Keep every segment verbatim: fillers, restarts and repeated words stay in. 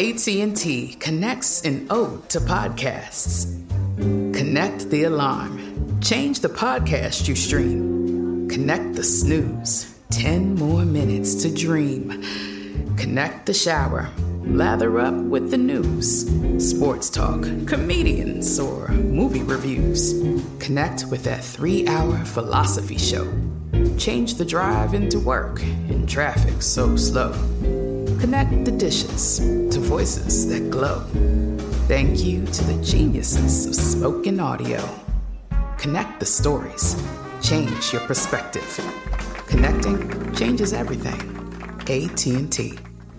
A T and T connects an ode to podcasts. Connect the alarm. Change the podcast you stream. Connect the snooze. Ten more minutes to dream. Connect the shower. Lather up with the news. Sports talk, comedians, or movie reviews. Connect with that three-hour philosophy show. Change the drive into work in traffic so slow. Connect the dishes to voices that glow. Thank you to the geniuses of spoken audio. Connect the stories. Change your perspective. Connecting changes everything. A T and T.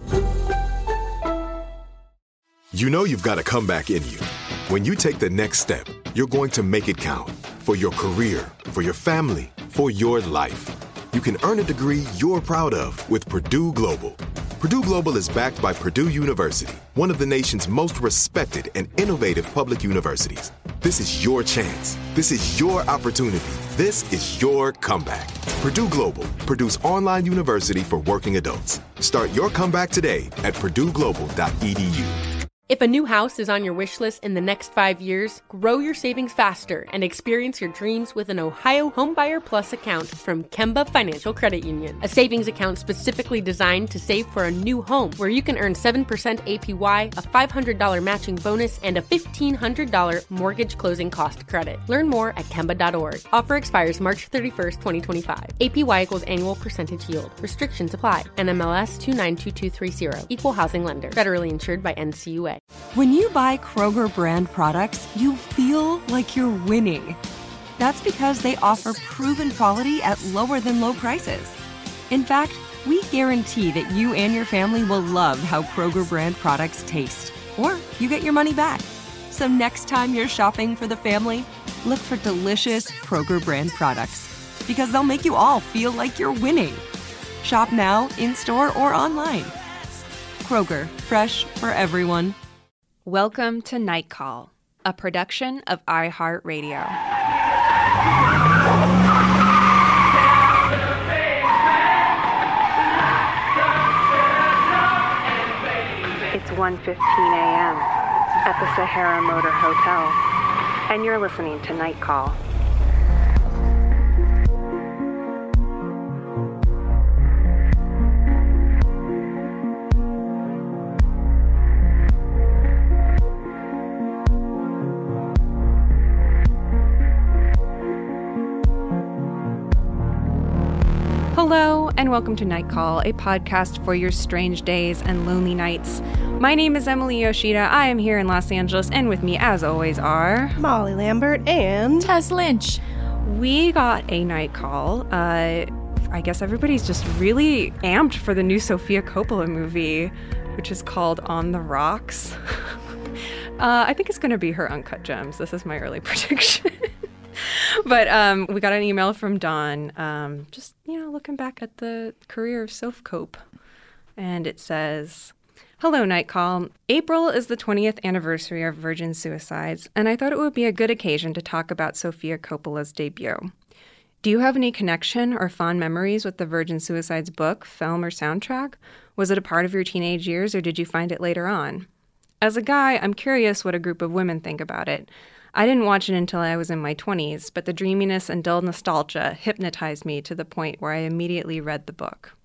You know you've got a comeback in you. When you take the next step, you're going to make it count. For your career, for your family, for your life. You can earn a degree you're proud of with Purdue Global. Purdue Global is backed by Purdue University, one of the nation's most respected and innovative public universities. This is your chance. This is your opportunity. This is your comeback. Purdue Global, Purdue's online university for working adults. Start your comeback today at purdue global dot e d u. If a new house is on your wish list in the next five years, grow your savings faster and experience your dreams with an Ohio Homebuyer Plus account from Kemba Financial Credit Union. A savings account specifically designed to save for a new home, where you can earn seven percent A P Y, a five hundred dollars matching bonus, and a fifteen hundred dollars mortgage closing cost credit. Learn more at kemba dot org. Offer expires March thirty-first, twenty twenty-five. A P Y equals annual percentage yield. Restrictions apply. N M L S two nine two two three zero. Equal housing lender. Federally insured by N C U A. When you buy Kroger brand products, you feel like you're winning. That's because they offer proven quality at lower than low prices. In fact, we guarantee that you and your family will love how Kroger brand products taste, or you get your money back. So next time you're shopping for the family, look for delicious Kroger brand products, because they'll make you all feel like you're winning. Shop now, in-store, or online. Kroger, fresh for everyone. Welcome to Night Call, a production of iHeartRadio. It's one fifteen a.m. at the Sahara Motor Hotel, and you're listening to Night Call. Hello, and welcome to Night Call, a podcast for your strange days and lonely nights. My name is Emily Yoshida. I am here in Los Angeles, and with me, as always, are Molly Lambert and Tess Lynch. We got a night call. Uh, I guess everybody's just really amped for the new Sofia Coppola movie, which is called On the Rocks. uh, I think it's going to be her Uncut Gems. This is my early prediction. But um, we got an email from Dawn, um, just, you know, looking back at the career of Soph Cope. And it says, "Hello, Night Call. April is the twentieth anniversary of Virgin Suicides, and I thought it would be a good occasion to talk about Sofia Coppola's debut. Do you have any connection or fond memories with the Virgin Suicides book, film, or soundtrack? Was it a part of your teenage years, or did you find it later on? As a guy, I'm curious what a group of women think about it. I didn't watch it until I was in my twenties, but the dreaminess and dull nostalgia hypnotized me to the point where I immediately read the book."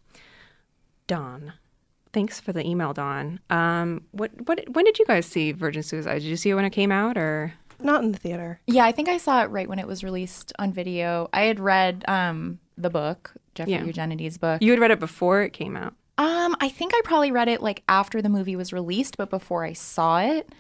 Dawn. Thanks for the email, Dawn. Um, what, what, when did you guys see Virgin Suicides? Did you see it when it came out, or? Not in the theater. Yeah, I think I saw it right when it was released on video. I had read um, the book, Jeffrey Yeah. Eugenides' book. You had read it before it came out? Um, I think I probably read it like after the movie was released, but before I saw it.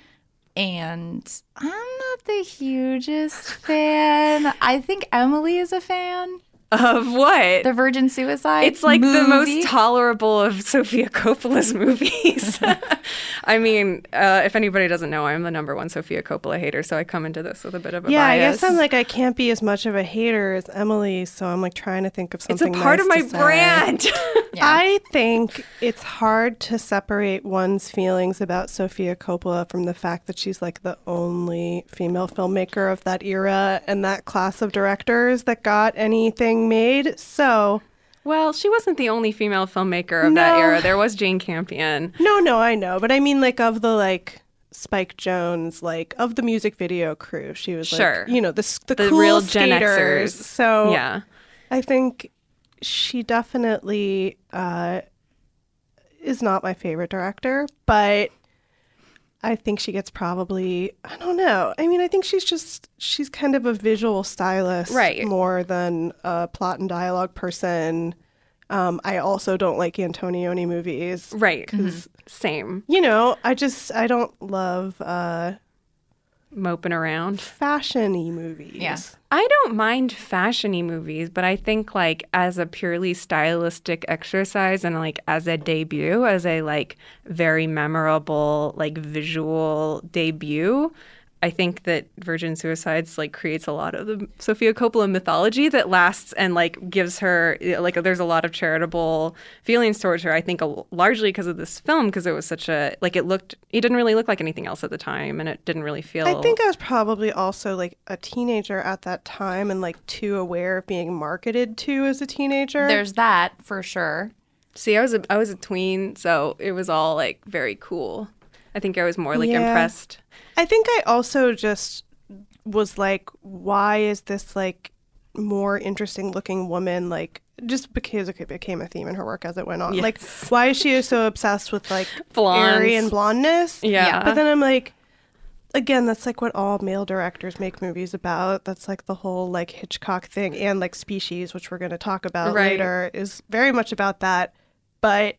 And I'm not the hugest fan. I think Emily is a fan. Of what? The Virgin Suicide It's like movie. the most tolerable of Sofia Coppola's movies. I mean, uh, if anybody doesn't know, I'm the number one Sofia Coppola hater, so I come into this with a bit of a yeah, bias. I guess I'm like, I can't be as much of a hater as Emily, so I'm like trying to think of It's something a part nice of my to say. brand. Yeah. I think it's hard to separate one's feelings about Sofia Coppola from the fact that she's like the only female filmmaker of that era and that class of directors that got anything made. So Well, she wasn't the only female filmmaker of No. that era. There was Jane Campion. No, no, I know. But I mean, like, of the, like, Spike Jonze, like, of the music video crew, she was, Sure. like, you know, the, s- the, The cool real Gen skaters. Xers. So Yeah. I think she definitely uh, is not my favorite director, but I think she gets probably, I don't know. I mean, I think she's just, she's kind of a visual stylist Right. more than a plot and dialogue person. Um, I also don't like Antonioni movies. Right. Same. You know, I just, I don't love uh, Moping around. fashion-y movies. Yeah. I don't mind fashion-y movies, but I think like as a purely stylistic exercise and like as a debut, as a like very memorable like visual debut, I think that Virgin Suicides like creates a lot of the Sofia Coppola mythology that lasts and like gives her like there's a lot of charitable feelings towards her. I think a, largely because of this film, because it was such a like it looked it didn't really look like anything else at the time, and it didn't really feel. I think I was probably also like a teenager at that time and like too aware of being marketed to as a teenager. There's that for sure. See, I was a, I was a tween, so it was all like very cool. I think I was more like Yeah. impressed. I think I also just was like, why is this like more interesting looking woman like just because it became a theme in her work as it went on. Yes. Like, why is she so obsessed with like Blondes. Aryan blondness? Yeah. But then I'm like, again, that's like what all male directors make movies about. That's like the whole like Hitchcock thing, and like Species, which we're going to talk about Right. later, is very much about that. But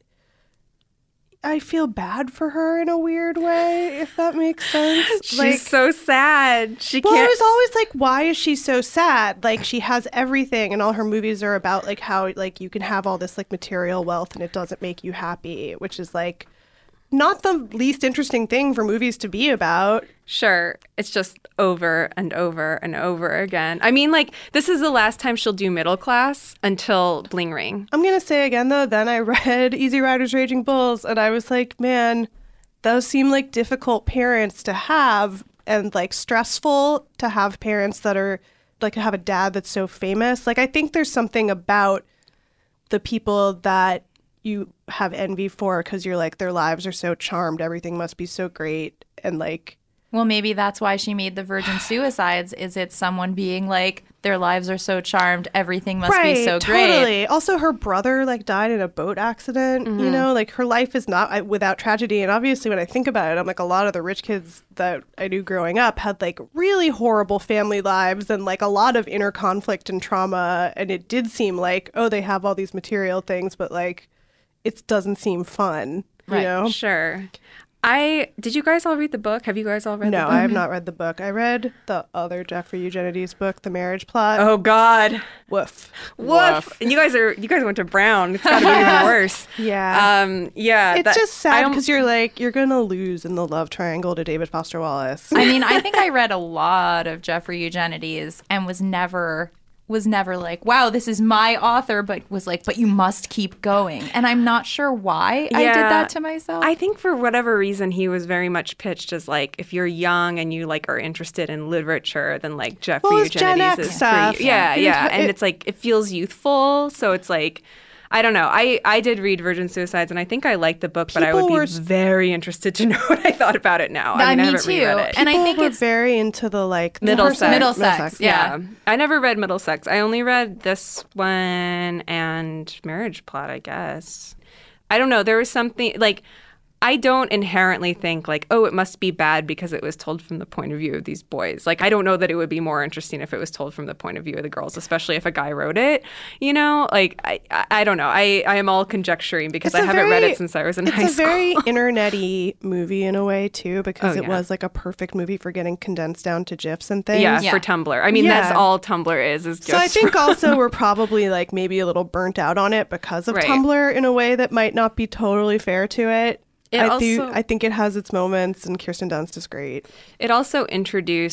I feel bad for her in a weird way, if that makes sense. She's like, so sad. She well, I can't. was always like, why is she so sad? Like, she has everything, and all her movies are about like how like you can have all this like material wealth and it doesn't make you happy, which is like not the least interesting thing for movies to be about. Sure. It's just over and over and over again. I mean, like, this is the last time she'll do middle class until Bling Ring. I'm gonna say again though, then I read Easy Riders, Raging Bulls, and I was like, man, those seem like difficult parents to have, and like stressful to have parents that are like have a dad that's so famous. Like, I think there's something about the people that you have envy for because you're like, their lives are so charmed, everything must be so great, and like, Well, maybe that's why she made the Virgin Suicides. Is it someone being like, their lives are so charmed, everything must right, be so great. totally. Also, her brother like died in a boat accident. You know, like her life is not I, without tragedy. And obviously, when I think about it, I'm like, a lot of the rich kids that I knew growing up had like really horrible family lives and like a lot of inner conflict and trauma. And it did seem like, oh, they have all these material things, but like, it doesn't seem fun. You Right. know? Sure. I did you guys all read the book? Have you guys all read No, the book? I have not read the book. I read the other Jeffrey Eugenides book, The Marriage Plot. Oh God. Woof. Woof. And you guys are you guys went to Brown. It's gotta be even worse. Yeah. Um yeah. It's that- just I sad don't- because you're like, you're going to lose in the love triangle to David Foster Wallace. I mean, I think I read a lot of Jeffrey Eugenides and was never was never like, wow, this is my author, but was like, but you must keep going. And I'm not sure why I did Yeah. that to myself. I think for whatever reason he was very much pitched as like, if you're young and you like are interested in literature, then like Jeffrey Well, it's Gen Eugenides X is stuff. for you. Yeah, Yeah. yeah. It- And it's like it feels youthful, so it's like I don't know. I, I did read Virgin Suicides, and I think I liked the book, but I would People be were- very interested to know what I thought about it now. I Uh, mean, I me haven't too. reread it. And I People think were it's very into the like Middlesex. Middlesex, yeah. I never read Middlesex. I only read this one and Marriage Plot, I guess. I don't know. There was something like I don't inherently think like, oh, it must be bad because it was told from the point of view of these boys. Like, I don't know that it would be more interesting if it was told from the point of view of the girls, especially if a guy wrote it. You know, like I, I, I don't know. I, I am all conjecturing because It's I a haven't read very- it since I was in It's high a school. very internet-y movie in a way too, because Oh, it yeah. was like a perfect movie for getting condensed down to GIFs and things. yeah, Yeah. for Tumblr. I mean, that's Yeah. all Tumblr is. is So I just think for- also we're probably like maybe a little burnt out on it because of Right. Tumblr in a way that might not be totally fair to it. It I do. also- I think it has its moments, and Kirsten Dunst is great. It also introduced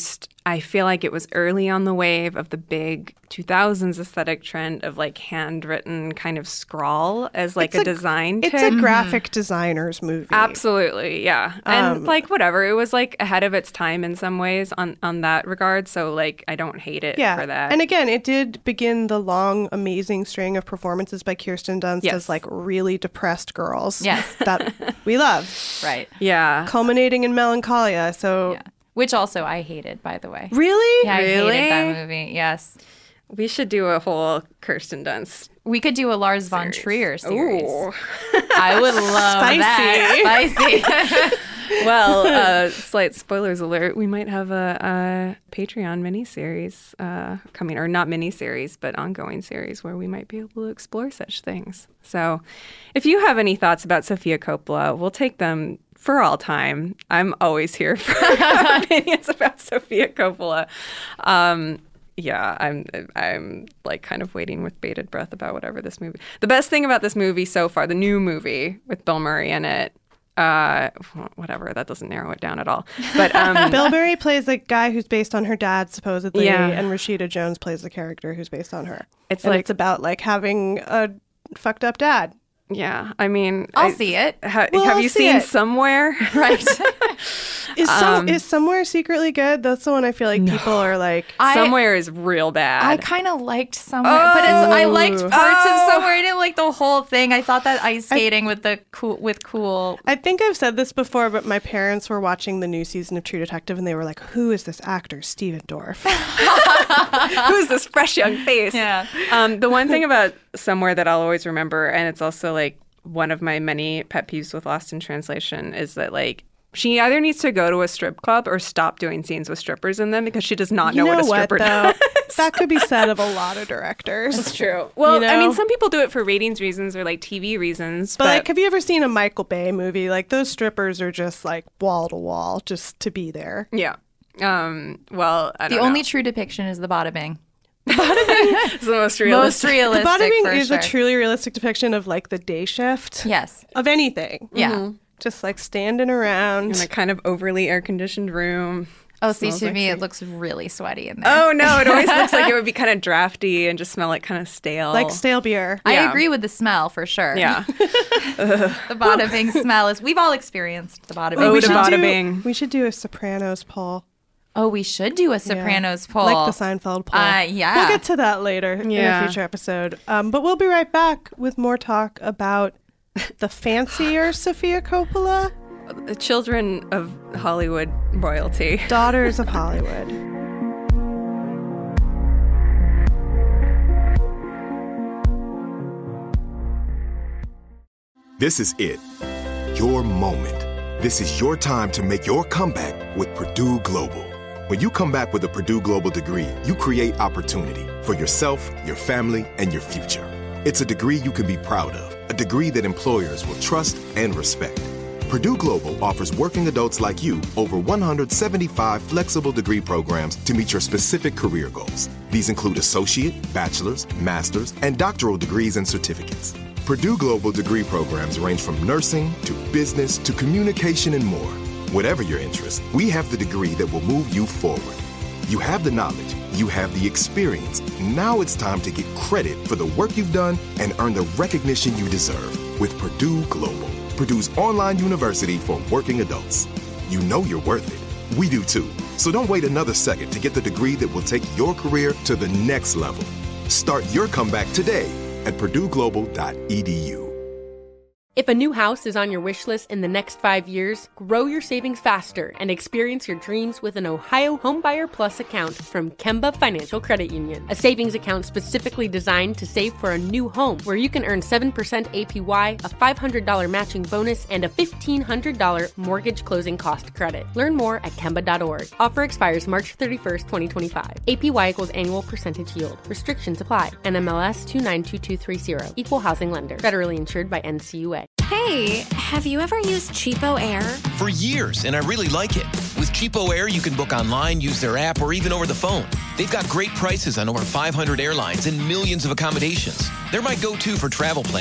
I feel like it was early on the wave of the big two thousands aesthetic trend of like handwritten kind of scrawl as like It's a, design It's tip. a graphic designer's movie. Absolutely, yeah. And Um, like whatever, it was like ahead of its time in some ways on, on that regard. So like I don't hate it Yeah. for that. And again, it did begin the long, amazing string of performances by Kirsten Dunst Yes. as like really depressed girls. Yes. That we love. Right. yeah. Culminating in Melancholia. So Yeah. Which also I hated, by the way. really? Yeah, I Really? hated that movie. Yes. We should do a whole Kirsten Dunst. We could do a Lars von Series. Trier series. Ooh. I would love that. Spicy. Well, uh, slight spoilers alert. We might have a, a Patreon miniseries uh, coming, or not miniseries, but ongoing series where we might be able to explore such things. So if you have any thoughts about Sofia Coppola, we'll take them for all time. I'm always here for opinions about Sofia Coppola. Um, yeah, I'm I'm like kind of waiting with bated breath about whatever this movie. The best thing about this movie so far, the new movie with Bill Murray in it, uh, whatever, that doesn't narrow it down at all. But um, Bill Murray plays a guy who's based on her dad, supposedly, Yeah. and Rashida Jones plays the character who's based on her. It's and like- it's about like having a fucked up dad. yeah, I mean, I'll I- see it. Ha- Well, have I'll you see seen it. Somewhere? Right. Is some Um, is Somewhere secretly good? That's the one I feel like people are like. I- Somewhere is real bad. I kind of liked Somewhere, but it's, I liked parts Oh. of Somewhere. I didn't like the whole thing. I thought that ice skating with the cool with cool. I think I've said this before, but my parents were watching the new season of True Detective, and they were like, "Who is this actor, Steven Dorff?" Who's this fresh young face? Yeah. Um, the one thing about Somewhere that I'll always remember, and it's also like one of my many pet peeves with Lost in Translation, is that like she either needs to go to a strip club or stop doing scenes with strippers in them because she does not You know, know what a what, stripper though? does. That could be said of a lot of directors. It's true. Well, You I mean, know? some people do it for ratings reasons or like T V reasons, But but, like, have you ever seen a Michael Bay movie? Like those strippers are just like wall to wall, just to be there. yeah. Um, well, I The don't only know. true depiction is the bada bing. It's the most Most realistic. realistic. The bottoming for is sure. a truly realistic depiction of like the day shift Yes. of anything. Yeah. Just like standing around. in a kind of overly air conditioned room. Oh, see, Smells to like me, it sea- looks really sweaty in there. Oh no, it always looks like it would be kind of drafty and just smell like kind of stale. like stale beer. I yeah. agree with the smell for sure. Yeah. The bada bing smell is. We've all experienced the bada bing. Oh, we to should bada do, bing. We should do a Sopranos poll. Oh, we should do a Sopranos Yeah. poll. Like the Seinfeld poll. Uh, yeah. We'll get to that later in Yeah. a future episode. Um, but we'll be right back with more talk about the fancier Sofia Coppola, The children of Hollywood royalty. Daughters of Hollywood. This is it. Your moment. This is your time to make your comeback with Purdue Global. When you come back with a Purdue Global degree, you create opportunity for yourself, your family, and your future. It's a degree you can be proud of, a degree that employers will trust and respect. Purdue Global offers working adults like you over one hundred seventy-five flexible degree programs to meet your specific career goals. These include associate, bachelor's, master's, and doctoral degrees and certificates. Purdue Global degree programs range from nursing to business to communication and more. Whatever your interest, we have the degree that will move you forward. You have the knowledge, you have the experience. Now it's time to get credit for the work you've done and earn the recognition you deserve with Purdue Global, Purdue's online university for working adults. You know you're worth it. We do too. So don't wait another second to get the degree that will take your career to the next level. Start your comeback today at purdue global dot e d u. If a new house is on your wish list in the next five years, grow your savings faster and experience your dreams with an Ohio Homebuyer Plus account from Kemba Financial Credit Union. A savings account specifically designed to save for a new home, where you can earn seven percent A P Y, a five hundred dollars matching bonus, and a fifteen hundred dollars mortgage closing cost credit. Learn more at kemba dot org. Offer expires March thirty-first, twenty twenty-five. A P Y equals annual percentage yield. Restrictions apply. N M L S two nine two two three zero. Equal housing lender. Federally insured by N C U A. Hey, have you ever used Cheapo Air? For years, and I really like it. With Cheapo Air, you can book online, use their app, or even over the phone. They've got great prices on over five hundred airlines and millions of accommodations. They're my go-to for travel planning.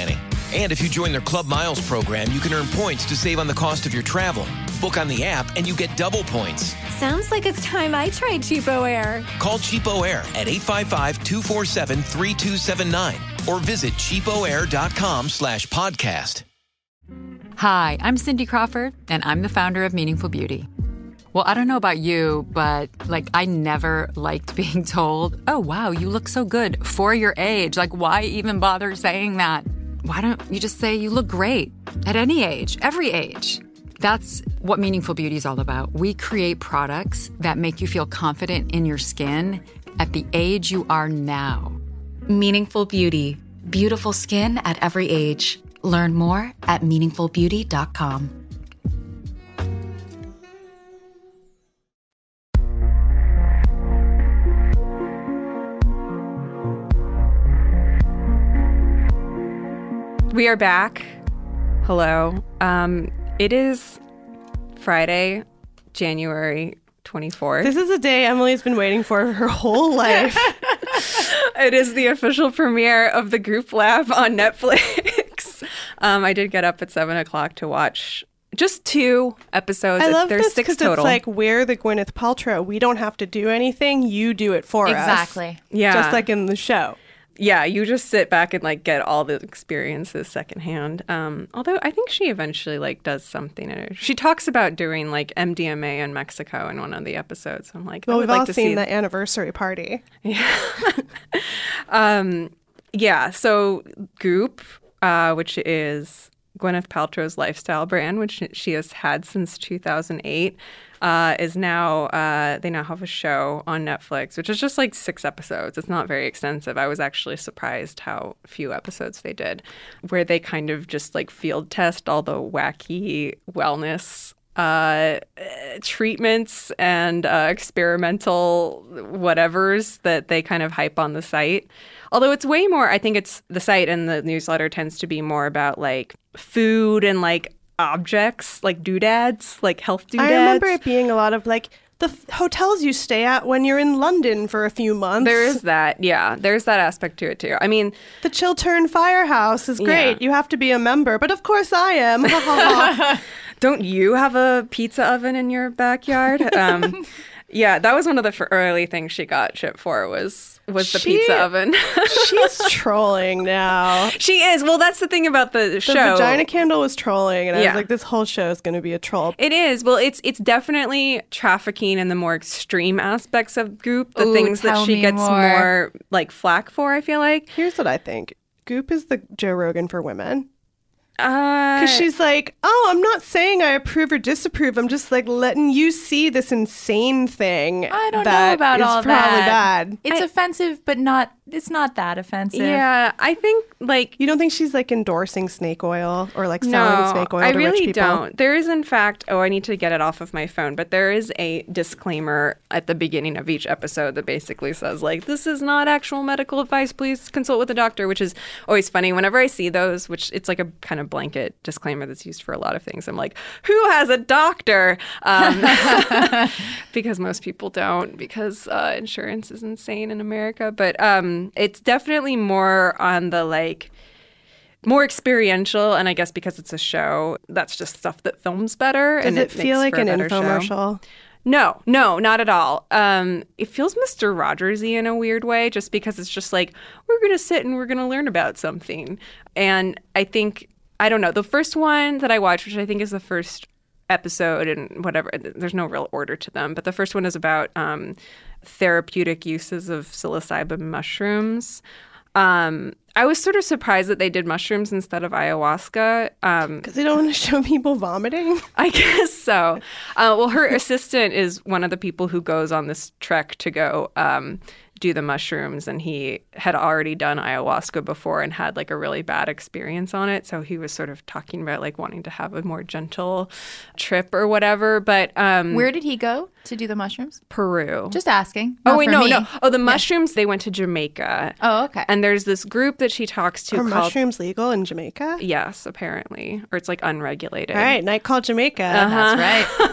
And if you join their Club Miles program, you can earn points to save on the cost of your travel. Book on the app and you get double points. Sounds like it's time I tried Cheapo Air. Call Cheapo Air at eight five five, two four seven, three two seven nine or visit cheapoair.com slash podcast. Hi, I'm Cindy Crawford, and I'm the founder of Meaningful Beauty. Well, I don't know about you, but, like, I never liked being told, oh, wow, you look so good for your age. Like, why even bother saying that? Why don't you just say you look great at any age, every age? That's what Meaningful Beauty is all about. We create products that make you feel confident in your skin at the age you are now. Meaningful Beauty. Beautiful skin at every age. Learn more at meaningful beauty dot com. We are back. Hello. Um, it is Friday, January twenty-fourth. This is a day Emily's been waiting for her whole life. It is the official premiere of The Goop Lab on Netflix. um, I did get up at seven o'clock to watch just two episodes. I love There's this six because total. it's like we're the Gwyneth Paltrow. We don't have to do anything. You do it for us. Exactly. Yeah. Just like in the show. Yeah, you just sit back and like get all the experiences secondhand. Um, although I think she eventually like does something in it. She talks about doing like M D M A in Mexico in one of the episodes. I'm like, well, I would we've like all to seen see the anniversary party. Yeah. um, yeah. So Goop, uh, which is Gwyneth Paltrow's lifestyle brand, which she has had since two thousand eight. Uh, is now, uh, they now have a show on Netflix, which is just like six episodes. It's not very extensive. I was actually surprised how few episodes they did, where they kind of just like field test all the wacky wellness uh, treatments and uh, experimental whatevers that they kind of hype on the site. Although it's way more, I think it's the site and the newsletter tends to be more about like food and like objects, like doodads, like health doodads. I remember it being a lot of like the f- hotels you stay at when you're in London for a few months. There is that, yeah. There's that aspect to it too. I mean, the Chiltern Firehouse is great. Yeah. You have to be a member, but of course I am. Don't you have a pizza oven in your backyard? Um, yeah, that was one of the f- early things she got shit for was was the She- pizza oven. She's trolling now. She is. Well, that's the thing about the, The show. Vagina Candle was trolling, and I Yeah. was like, this whole show is going to be a troll. It is. Well, it's it's definitely trafficking in the more extreme aspects of Goop, the Ooh, things that tell she me gets more. more like flack for, I feel like. Here's what I think. Goop is the Joe Rogan for women. Uh, Because she's like, oh, I'm not saying I approve or disapprove. I'm just like letting you see this insane thing. I don't know that about is all probably that. bad. It's I- offensive, but not. It's not that offensive. yeah, I think like You don't think she's like endorsing snake oil or like selling no, snake oil I to really rich people? don't. There is, in fact, oh, I need to get it off of my phone, but there is a disclaimer at the beginning of each episode that basically says, like, this is not actual medical advice. Please consult with a doctor, which is always funny. Whenever I see those, which it's like a kind of blanket disclaimer that's used for a lot of things, I'm like, who has a doctor? Um, because most people don't, because uh, insurance is insane in America. But um, it's definitely more on the, like, more experiential, and I guess because it's a show, that's just stuff that films better. Does and it, it feel makes like for an a better show. infomercial? No, no, not at all. Um, it feels Mister Rogers-y in a weird way, just because it's just like, we're going to sit and we're going to learn about something. And I think, I don't know, the first one that I watched, which I think is the first episode and whatever, there's no real order to them, but the first one is about um, therapeutic uses of psilocybin mushrooms. Um, I was sort of surprised that they did mushrooms instead of ayahuasca. Um, Because they don't want to show people vomiting? I guess so. Uh, well, her assistant is one of the people who goes on this trek to go um, do the mushrooms, and he had already done ayahuasca before and had like a really bad experience on it. So he was sort of talking about like wanting to have a more gentle trip or whatever. But um, Where did he go to do the mushrooms? Peru. Just asking. Oh, Not wait, for no, me. no. Oh, the mushrooms, they went to Jamaica. Oh, okay. And there's this group that she talks to Are called... mushrooms legal in Jamaica? Yes, apparently. Or it's like unregulated. All right, Night Call Jamaica. Uh-huh. That's right.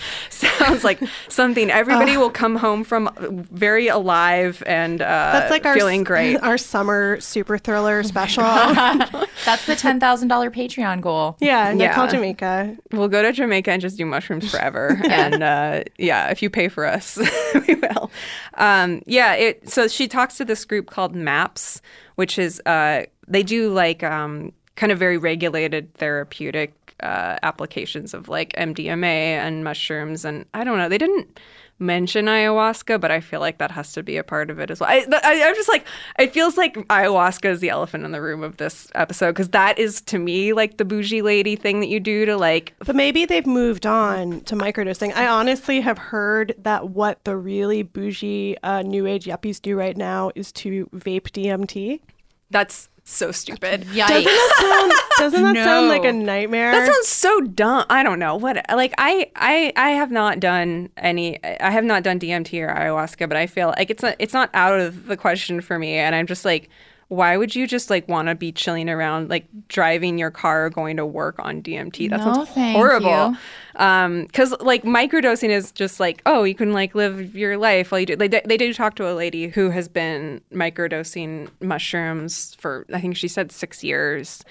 sounds like something everybody uh, will come home from very alive and uh, that's like feeling our, great. Our summer super thriller special. That's the ten thousand dollars Patreon goal. Yeah, and yeah. call Jamaica. We'll go to Jamaica and just do mushrooms forever. And uh, yeah, if you pay for us, we will. Um, yeah, it, so she talks to this group called MAPS, which is, uh, they do like um, kind of very regulated therapeutic uh, applications of like M D M A and mushrooms. And I don't know, they didn't mention ayahuasca, but I feel like that has to be a part of it as well. I, I, I'm just like, it feels like ayahuasca is the elephant in the room of this episode, because that is to me like the bougie lady thing that you do to like. But maybe they've moved on to microdosing. I honestly have heard that what the really bougie uh, new age yuppies do right now is to vape D M T. That's so stupid. Yikes. Doesn't that sound, doesn't that No. sound like a nightmare? That sounds so dumb. I don't know what. Like I, I, I have not done any. I have not done D M T or ayahuasca, but I feel like it's not. It's not out of the question for me. And I'm just like, why would you just like want to be chilling around, like driving your car or going to work on D M T? That No, sounds thank horrible. you. Um, because like microdosing is just like, oh, you can like live your life while you do. They they did talk to a lady who has been microdosing mushrooms for, I think she said six years,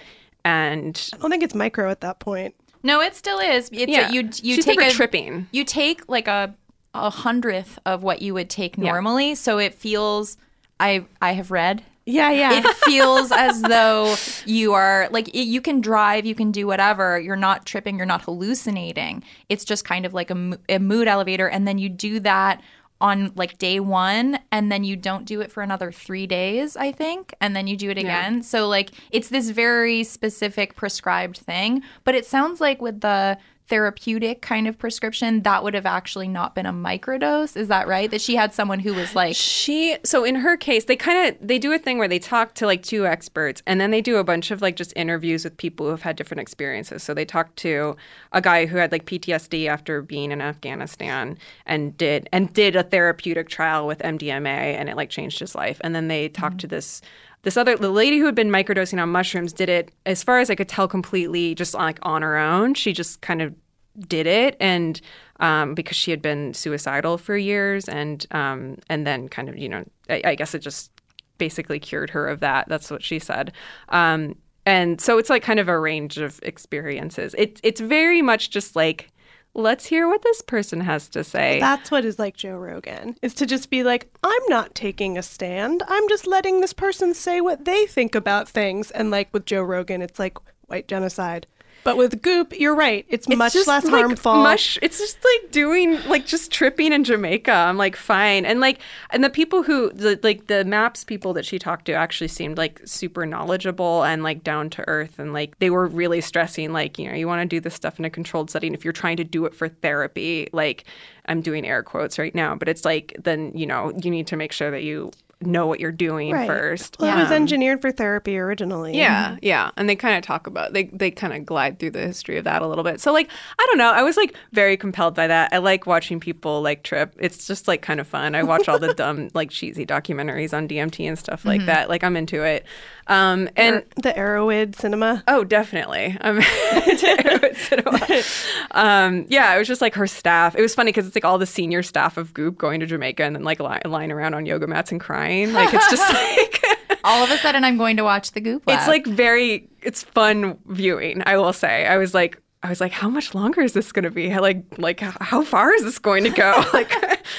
and I don't think it's micro at that point. No, it still is. It's Yeah. a, you you She's take never a, tripping. You take like a a hundredth of what you would take normally, yeah. so it feels. I I have read. Yeah, yeah. It feels as though you are like it, you can drive, you can do whatever. You're not tripping, you're not hallucinating. It's just kind of like a, a mood elevator, and then you do that on like day one, and then you don't do it for another three days, I think, and then you do it again. Yeah. So like it's this very specific prescribed thing, but it sounds like with the therapeutic kind of prescription, that would have actually not been a microdose. Is that right? That she had someone who was like she so in her case, they kind of they do a thing where they talk to like two experts, and then they do a bunch of like just interviews with people who have had different experiences. So they talked to a guy who had like P T S D after being in Afghanistan and did and did a therapeutic trial with M D M A, and it like changed his life. And then they talked mm-hmm. to this This other, the lady who had been microdosing on mushrooms did it, as far as I could tell, completely just like on her own. She just kind of did it, and um, because she had been suicidal for years, and um, and then kind of, you know, I, I guess it just basically cured her of that. That's what she said. Um, and so it's like kind of a range of experiences. It, it's very much just like, let's hear what this person has to say. That's what is like Joe Rogan, is to just be like, I'm not taking a stand. I'm just letting this person say what they think about things. And like with Joe Rogan, it's like white genocide. But with Goop, you're right. It's, it's much less like harmful. Mush, it's just like doing, like just tripping in Jamaica. I'm like, fine. And like, and the people who, the, like the MAPS people that she talked to actually seemed like super knowledgeable and like down to earth. And like, they were really stressing, like, you know, you want to do this stuff in a controlled setting. If you're trying to do it for therapy, like I'm doing air quotes right now, but it's like, then, you know, you need to make sure that you know what you're doing right. first. Well, yeah. It was engineered for therapy originally. Yeah, yeah. And they kind of talk about, they, they kind of glide through the history of that a little bit. So like, I don't know. I was like very compelled by that. I like watching people like trip. It's just like kind of fun. I watch all the dumb, like cheesy documentaries on D M T and stuff like mm-hmm. that. Like I'm into it. Um, and the Arrowhead cinema. Oh, definitely. I'm into Arrowhead cinema. Um, yeah, it was just like her staff. It was funny because it's like all the senior staff of Goop going to Jamaica and then like li- lying around on yoga mats and crying. Like it's just like all of a sudden I'm going to watch the Goop Lab. It's like very, it's fun viewing, I will say. I was like, I was like, how much longer is this going to be? Like, like how far is this going to go? Like,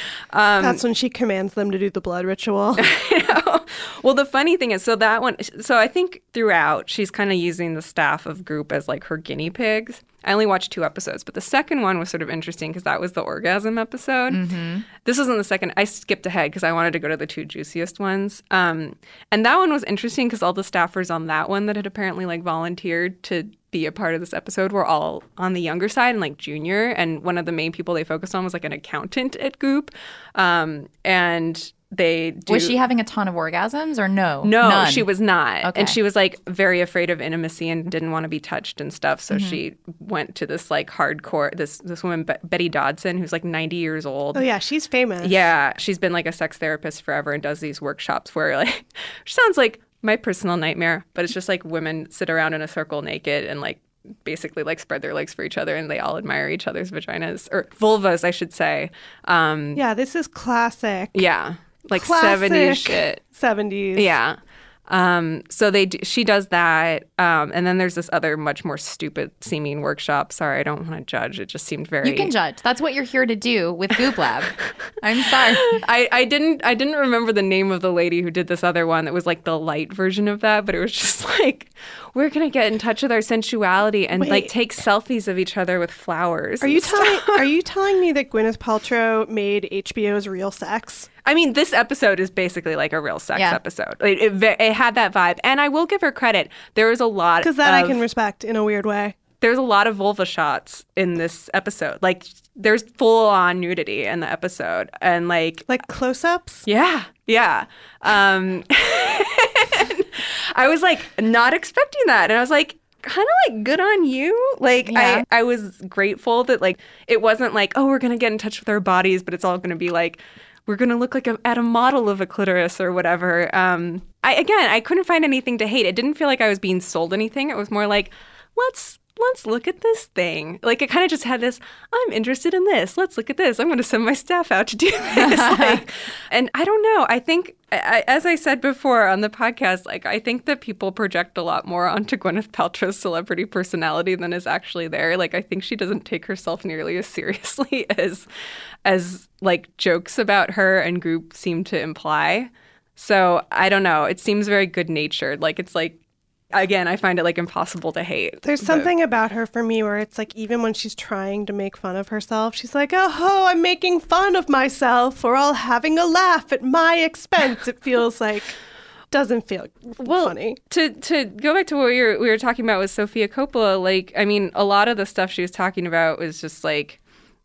um, that's when she commands them to do the blood ritual. You know? Well, the funny thing is, so that one, so I think throughout she's kind of using the staff of Goop as like her guinea pigs. I only watched two episodes, but the second one was sort of interesting because that was the orgasm episode. Mm-hmm. This wasn't the second. I skipped ahead because I wanted to go to the two juiciest ones. Um, and that one was interesting because all the staffers on that one that had apparently like volunteered to be a part of this episode were all on the younger side and like junior. And one of the main people they focused on was like an accountant at Goop. Um, and they do... Was she having a ton of orgasms or no? No, None. she was not. Okay. And she was like very afraid of intimacy and didn't want to be touched and stuff. So mm-hmm. she went to this like hardcore, this this woman, Be- Betty Dodson, who's like ninety years old. Oh yeah, she's famous. Yeah, she's been like a sex therapist forever and does these workshops where like, she sounds like my personal nightmare, but it's just like women sit around in a circle naked and like basically like spread their legs for each other and they all admire each other's vaginas or vulvas, I should say. Um, yeah, this is classic. Yeah, like classic seventies shit. seventies. Yeah. Um, so they do, she does that. Um, and then there's this other much more stupid seeming workshop. Sorry, I don't want to judge. It just seemed very... You can judge. That's what you're here to do with Goop Lab. I'm sorry. I, I didn't I didn't remember the name of the lady who did this other one that was like the light version of that, but it was just like, we're going to get in touch with our sensuality and Wait. like take selfies of each other with flowers. Are you telling Are you telling me that Gwyneth Paltrow made H B O's Real Sex? I mean, this episode is basically like a real sex Yeah. episode. It, it, ve- it had that vibe. And I will give her credit. There was a lot Because that of, I can respect in a weird way. There's a lot of vulva shots in this episode. Like, there's full-on nudity in the episode. And like... Like close-ups? Yeah. Yeah. Um, I was like, not expecting that. And I was like, kind of like good on you. Like Yeah. I, I was grateful that like it wasn't like, oh, we're going to get in touch with our bodies, but it's all going to be like, we're going to look like a, at a model of a clitoris or whatever. Um, I again, I couldn't find anything to hate. It didn't feel like I was being sold anything. It was more like, let's let's look at this thing. Like it kind of just had this, I'm interested in this. Let's look at this. I'm going to send my staff out to do this. like, and I don't know. I think, I, as I said before on the podcast, like I think that people project a lot more onto Gwyneth Paltrow's celebrity personality than is actually there. Like I think she doesn't take herself nearly as seriously as, as like jokes about her and Goop seem to imply. So I don't know. It seems very good natured. Like it's like, again, I find it like impossible to hate. There's but... something about her for me where it's like even when she's trying to make fun of herself, she's like, oh, I'm making fun of myself. We're all having a laugh at my expense. It feels like, doesn't feel well, funny. To to go back to what we were, we were talking about with Sofia Coppola, like, I mean, a lot of the stuff she was talking about was just like,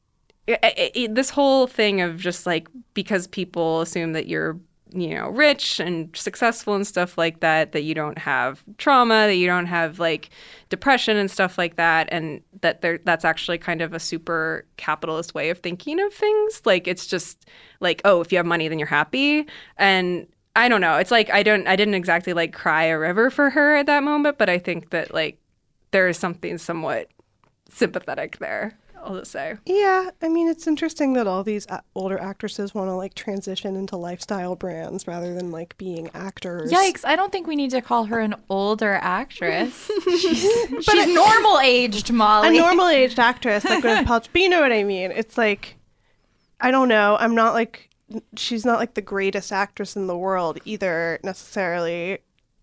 it, it, it, this whole thing of just like, because people assume that you're you know, rich and successful and stuff like that, that you don't have trauma, that you don't have like depression and stuff like that. And that there, that's actually kind of a super capitalist way of thinking of things. Like, it's just like, oh, if you have money, then you're happy. And I don't know. It's like, I don't, I didn't exactly like cry a river for her at that moment, but I think that like there is something somewhat sympathetic there. I'll just say. Yeah, I mean, it's interesting that all these a- older actresses want to like transition into lifestyle brands rather than like being actors. Yikes, I don't think we need to call her an older actress. she's she's normal aged, Molly. A normal aged actress like Gwyneth Paltrow. But you know what I mean? It's like, I don't know. I'm not like, she's not like the greatest actress in the world either necessarily.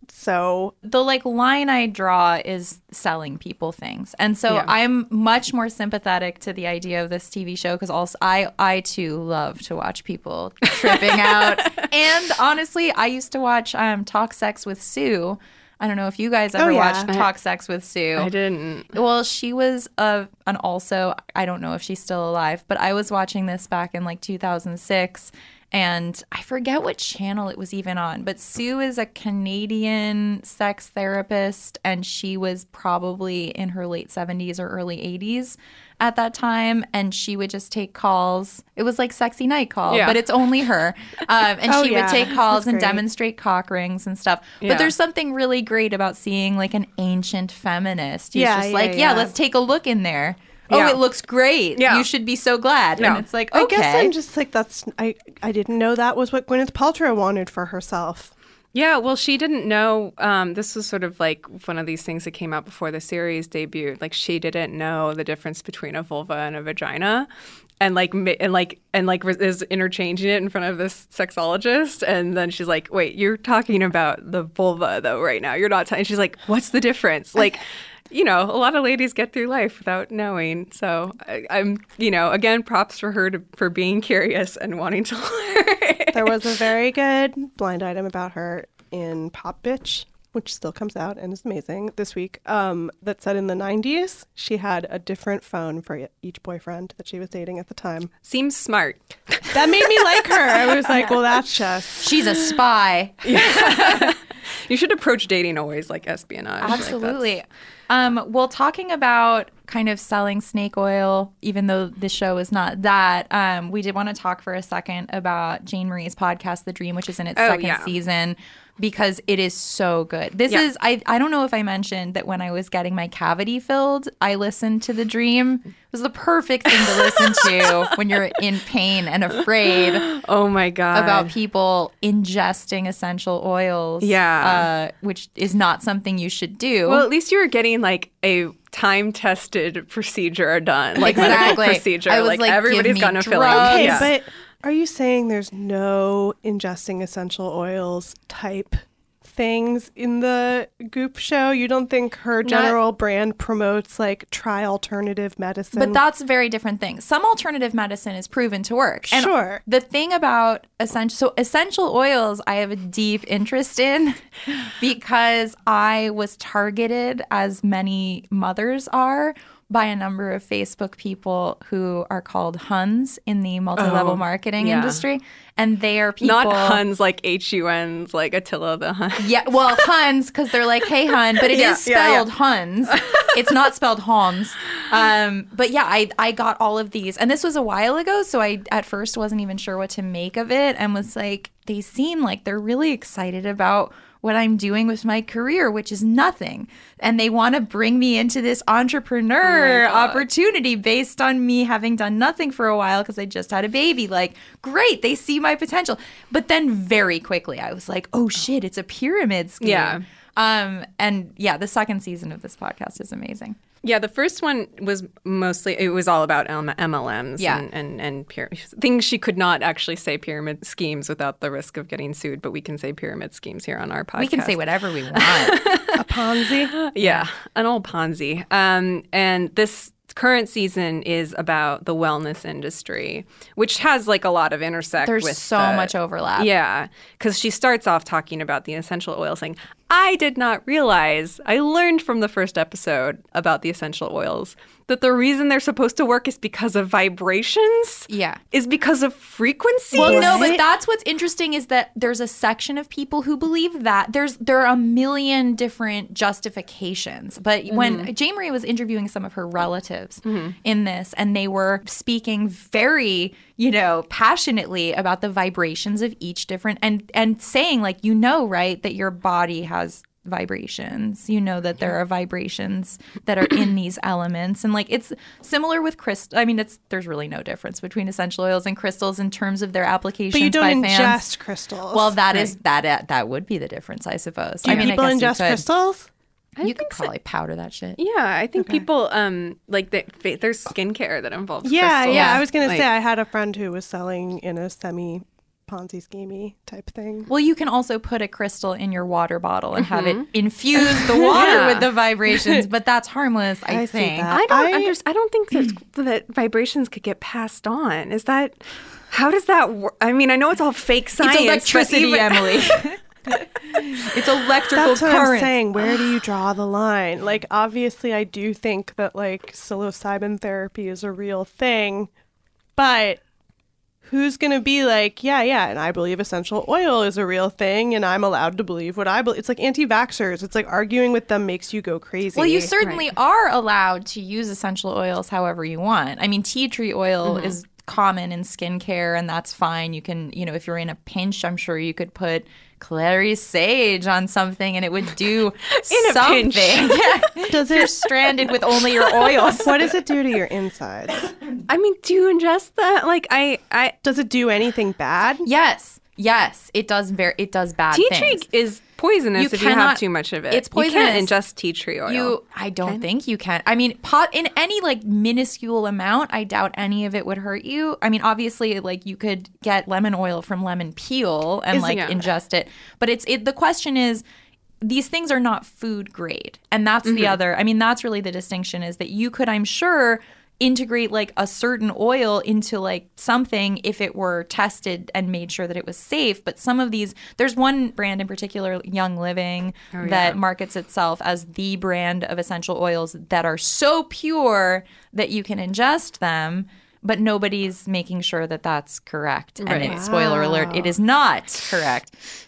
So the like line I draw is selling people things. And so Yeah. I'm much more sympathetic to the idea of this T V show because also I, I too love to watch people tripping out. And honestly, I used to watch um, Talk Sex with Sue. I don't know if you guys ever Oh, yeah. watched Talk Sex with Sue. I didn't. Well, she was a, an also, I don't know if she's still alive, but I was watching this back in like two thousand six. And I forget what channel it was even on, but Sue is a Canadian sex therapist, and she was probably in her late seventies or early eighties at that time, and she would just take calls. It was like Sexy Night Call, Yeah. but it's only her. Um, and Oh, she yeah. would take calls That's and great. demonstrate cock rings and stuff. Yeah. But there's something really great about seeing like an ancient feminist. He's Yeah, just yeah, like, yeah, yeah. let's take a look in there. Oh, Yeah. it looks great. Yeah. You should be so glad. Yeah. And it's like, I okay. guess I'm just like, that's, I, I didn't know that was what Gwyneth Paltrow wanted for herself. Yeah, well, she didn't know. Um, this was sort of like one of these things that came out before the series debuted. Like, she didn't know the difference between a vulva and a vagina, and like, mi- and like, and like, is interchanging it in front of this sexologist. And then she's like, "Wait, you're talking about the vulva though right now. You're not." T-. And she's like, "What's the difference?" Like. You know, a lot of ladies get through life without knowing. So I, I'm, you know, again, props for her to, for being curious and wanting to learn. There was a very good blind item about her in Pop Bitch, which still comes out and is amazing this week, um, that said in the nineties, she had a different phone for each boyfriend that she was dating at the time. Seems smart. That made me like her. I was like, well, that's just... She's a spy. You should approach dating always like espionage. Absolutely. Like Um, well, talking about kind of selling snake oil, even though the show is not that, um, we did want to talk for a second about Jane Marie's podcast, The Dream, which is in its Oh, second yeah. season, because it is so good. This Yeah. is, I, I don't know if I mentioned that when I was getting my cavity filled, I listened to The Dream. It was the perfect thing to listen to when you're in pain and afraid. Oh my God. About people ingesting essential oils. Yeah. Uh, which is not something you should do. Well, at least you were getting like a time-tested procedure done, like medical Exactly. procedure. I was like, like, give everybody's me gotten a filling. drugs. Okay, Yeah. but are you saying there's no ingesting essential oils type things in the Goop show? You don't think her general brand promotes like try alternative medicine? But that's a very different thing. Some alternative medicine is proven to work. And Sure. the thing about essential, so essential oils, I have a deep interest in because I was targeted, as many mothers are, by a number of Facebook people who are called Huns in the multi-level Oh, marketing yeah. industry. And they are people... Not Huns like H U Ns, like Attila the Hun. Yeah, well, Huns, because they're like, hey, Hun, but it Yeah, is yeah, yeah. spelled Huns. It's not spelled Hans. Um, but yeah, I, I got all of these. And this was a while ago, so I at first wasn't even sure what to make of it and was like, they seem like they're really excited about what I'm doing with my career, which is nothing. And they want to bring me into this entrepreneur Oh my God. opportunity based on me having done nothing for a while because I just had a baby. Like, great, they see my potential. But then very quickly I was like, oh shit, it's a pyramid scheme. Yeah. Um, and yeah, the second season of this podcast is amazing. Yeah, the first one was mostly, it was all about M L Ms Yeah. and, and, and pyra- things she could not actually say pyramid schemes without the risk of getting sued, but we can say pyramid schemes here on our podcast. We can say whatever we want. a Ponzi. Yeah, an old Ponzi. Um, and this current season is about the wellness industry, which has like a lot of intersect There's with so the- much overlap. Yeah, because she starts off talking about the essential oil, saying, I did not realize, I learned from the first episode about the essential oils that the reason they're supposed to work is because of vibrations. Yeah. Is because of frequency. Well, no, but that's what's interesting is that there's a section of people who believe that. There's there are a million different justifications. But when Jane Marie was interviewing some of her relatives in this, and they were speaking very, you know, passionately about the vibrations of each different and and saying like, you know, right, that your body has vibrations. You know that there are vibrations that are in these elements, and like it's similar with crystal. I mean, it's there's really no difference between essential oils and crystals in terms of their applications. But you by don't fans. ingest crystals. Well, that is that uh, that would be the difference, I suppose. Do I mean, people I guess you ingest could. crystals? You could probably powder that shit. Yeah, I think people, um, like, they, they, there's skincare that involves Yeah, crystals. yeah. I was gonna Like- say I had a friend who was selling in a semi Ponzi schemey type thing. Well, you can also put a crystal in your water bottle and have it infuse the water Yeah. with the vibrations, but that's harmless, I, I see think. that. I don't I- understand. I don't think that, that vibrations could get passed on. Is that, how does that work? I mean, I know it's all fake science. It's electricity, but even- Emily. It's electrical That's what I'm current. saying. Where do you draw the line? Like, obviously, I do think that like psilocybin therapy is a real thing, but who's gonna be like, yeah, yeah, and I believe essential oil is a real thing, and I'm allowed to believe what I believe. It's like anti-vaxxers. It's like arguing with them makes you go crazy. Well, you certainly are allowed to use essential oils however you want. I mean, tea tree oil Mm-hmm. is common in skincare, and that's fine. You can, you know, if you're in a pinch, I'm sure you could put clary sage on something and it would do In a something. pinch. Yeah. Does You're it? stranded with only your oils. What does it do to your insides? I mean, do you ingest that? Like, I, I Does it do anything bad? Yes. Yes, it does very it does bad tea things. tree is poisonous You if you have cannot- too much of it. it's You can't poisonous. ingest tea tree oil. You, I don't think you can. I mean, pot in any like minuscule amount, I doubt any of it would hurt you. I mean, obviously, like you could get lemon oil from lemon peel and Is- like yeah. ingest it. But it's it. The question is, these things are not food grade, and that's the other. I mean, that's really the distinction is that you could, I'm sure, integrate like a certain oil into like something if it were tested and made sure that it was safe. But some of these, there's one brand in particular, Young Living, Oh, that markets itself as the brand of essential oils that are so pure that you can ingest them, but nobody's making sure that that's correct. And Right. it, spoiler alert, it is not correct.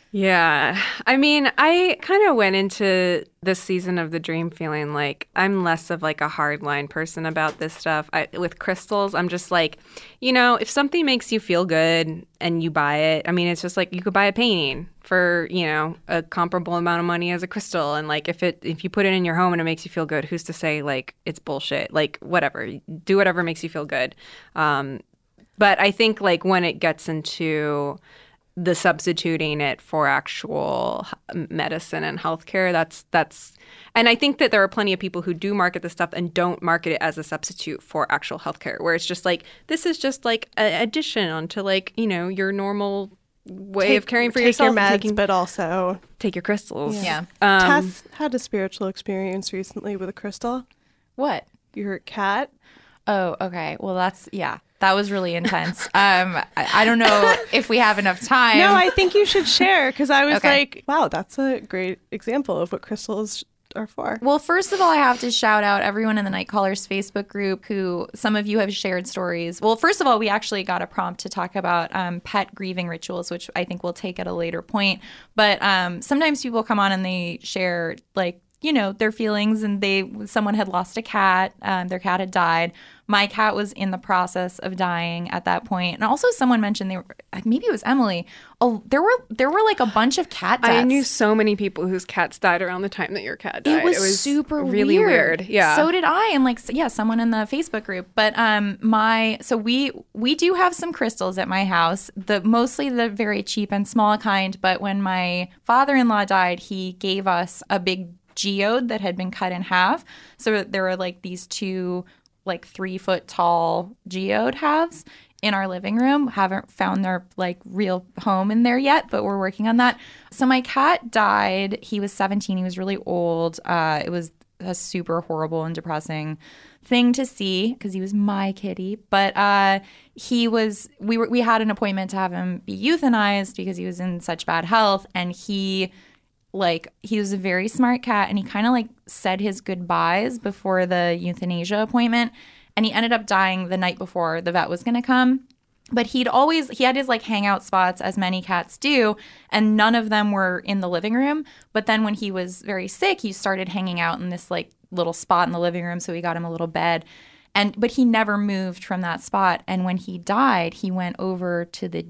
Yeah. I mean, I kind of went into this season of The Dream feeling like I'm less of like a hardline person about this stuff. I, with crystals, I'm just like, you know, if something makes you feel good and you buy it, I mean, it's just like you could buy a painting for, you know, a comparable amount of money as a crystal. And like if it if you put it in your home and it makes you feel good, who's to say like it's bullshit? Like whatever. Do whatever makes you feel good. Um, but I think like when it gets into the substituting it for actual medicine and healthcare, that's that's and I think that there are plenty of people who do market this stuff and don't market it as a substitute for actual healthcare, where it's just like this is just like an addition onto like, you know, your normal way take, of caring for take yourself. Your meds, taking, but also take your crystals. Yeah. Um, Tess had a spiritual experience recently with a crystal. What? Your cat. Oh, okay. Well, that's yeah. That was really intense. Um, I, I don't know if we have enough time. No, I think you should share because I was Okay. like, wow, that's a great example of what crystals are for. Well, first of all, I have to shout out everyone in the Night Callers Facebook group who some of you have shared stories. Well, first of all, we actually got a prompt to talk about um, pet grieving rituals, which I think we'll take at a later point. But um, sometimes people come on and they share like, you know, their feelings, and they someone had lost a cat, um, their cat had died. My cat was in the process of dying at that point. And also someone mentioned they were, maybe it was Emily. Oh, there were there were like a bunch of cat deaths. I knew so many people whose cats died around the time that your cat died. It was, super really weird. weird. Yeah. So did I, and like yeah, someone in the Facebook group. But um, my so we we do have some crystals at my house. The mostly the very cheap and small kind. But when my father-in-law died, he gave us a big geode that had been cut in half. So there were like these two like three foot tall geode halves in our living room. Haven't found their like real home in there yet, but we're working on that. So my cat died. He was seventeen. He was really old. Uh, it was a super horrible and depressing thing to see because he was my kitty. But uh, he was, we were, we had an appointment to have him be euthanized because he was in such bad health. And he Like, he was a very smart cat, and he kind of, like, said his goodbyes before the euthanasia appointment, and he ended up dying the night before the vet was going to come. But he'd always, he had his, like, hangout spots, as many cats do, and none of them were in the living room. But then when he was very sick, he started hanging out in this, like, little spot in the living room, so we got him a little bed. And but he never moved from that spot, and when he died, he went over to the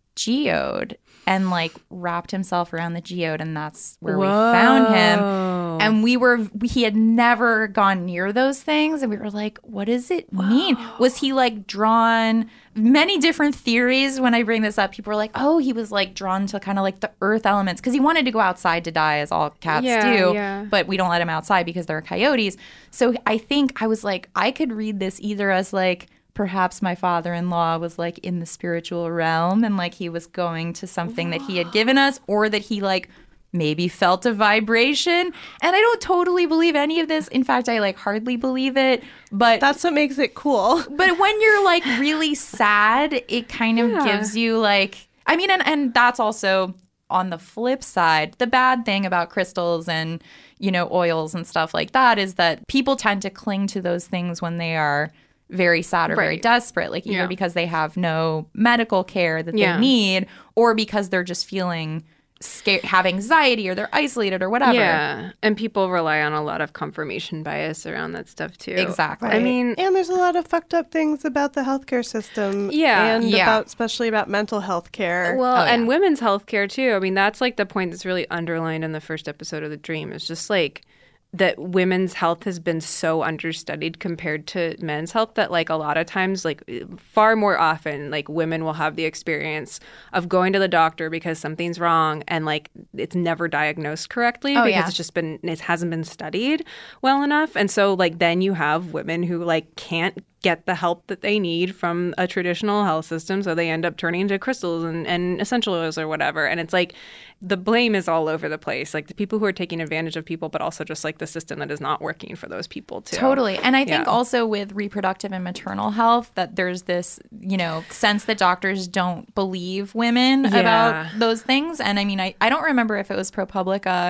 geode and like wrapped himself around the geode, and that's where Whoa. we found him. And we were he had never gone near those things, and we were like, what does it mean? Whoa. Was he like drawn? Many different theories when I bring this up. People are like, oh, he was like drawn to kind of like the earth elements because he wanted to go outside to die, as all cats yeah, do, yeah. but we don't let him outside because there are coyotes. So I think I was like, I could read this either as like perhaps my father-in-law was like in the spiritual realm and like he was going to something that he had given us, or that he like maybe felt a vibration. And I don't totally believe any of this. In fact, I like hardly believe it. But that's what makes it cool. But when you're like really sad, it kind of yeah. gives you like, I mean, and, and that's also on the flip side. The bad thing about crystals and, you know, oils and stuff like that is that people tend to cling to those things when they are very sad or right. very desperate, like either yeah. because they have no medical care that yeah. they need, or because they're just feeling scared, have anxiety, or they're isolated or whatever. Yeah, and people rely on a lot of confirmation bias around that stuff too. Exactly. Right. I mean, and there's a lot of fucked up things about the healthcare system. Yeah. and yeah. about especially about mental health care. Well, oh, and yeah. women's health care too. I mean, that's like the point that's really underlined in the first episode of The Dream. It's just like that women's health has been so understudied compared to men's health that like a lot of times, like far more often, like women will have the experience of going to the doctor because something's wrong and like it's never diagnosed correctly oh, because yeah. it's just been, it hasn't been studied well enough. And so like then you have women who like can't get the help that they need from a traditional health system. So they end up turning to crystals and, and essential oils or whatever. And it's like the blame is all over the place. Like the people who are taking advantage of people, but also just like the system that is not working for those people too. Totally. And I think yeah. also with reproductive and maternal health that there's this, you know, sense that doctors don't believe women yeah. about those things. And I mean, I, I don't remember if it was ProPublica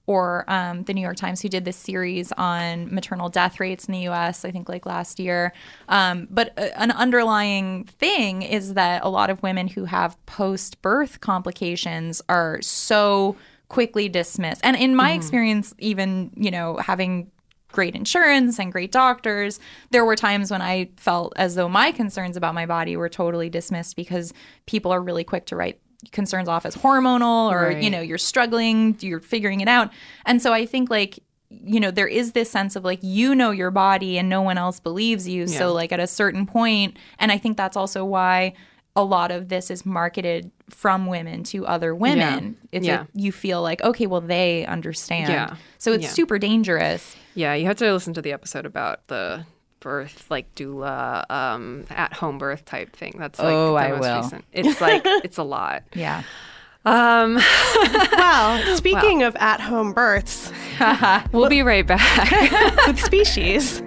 or um, the New York Times, who did this series on maternal death rates in the U S, I think like last year. Um, but a, an underlying thing is that a lot of women who have post-birth complications are so quickly dismissed. And in my mm. experience, even, you know, having great insurance and great doctors, there were times when I felt as though my concerns about my body were totally dismissed because people are really quick to write concerns off as hormonal or, right. you know, you're struggling, you're figuring it out. And so I think like, you know, there is this sense of like, you know your body and no one else believes you. Yeah. So like at a certain point, and I think that's also why a lot of this is marketed from women to other women. Yeah. It's yeah. Like you feel like, okay, well, they understand. Yeah. So it's yeah. super dangerous. Yeah, you have to listen to the episode about the birth, like doula, um, at-home birth type thing. That's like oh, the I most will. recent. It's like, it's a lot. Yeah. Um, well, speaking well. of at-home births, we'll be right back with Species.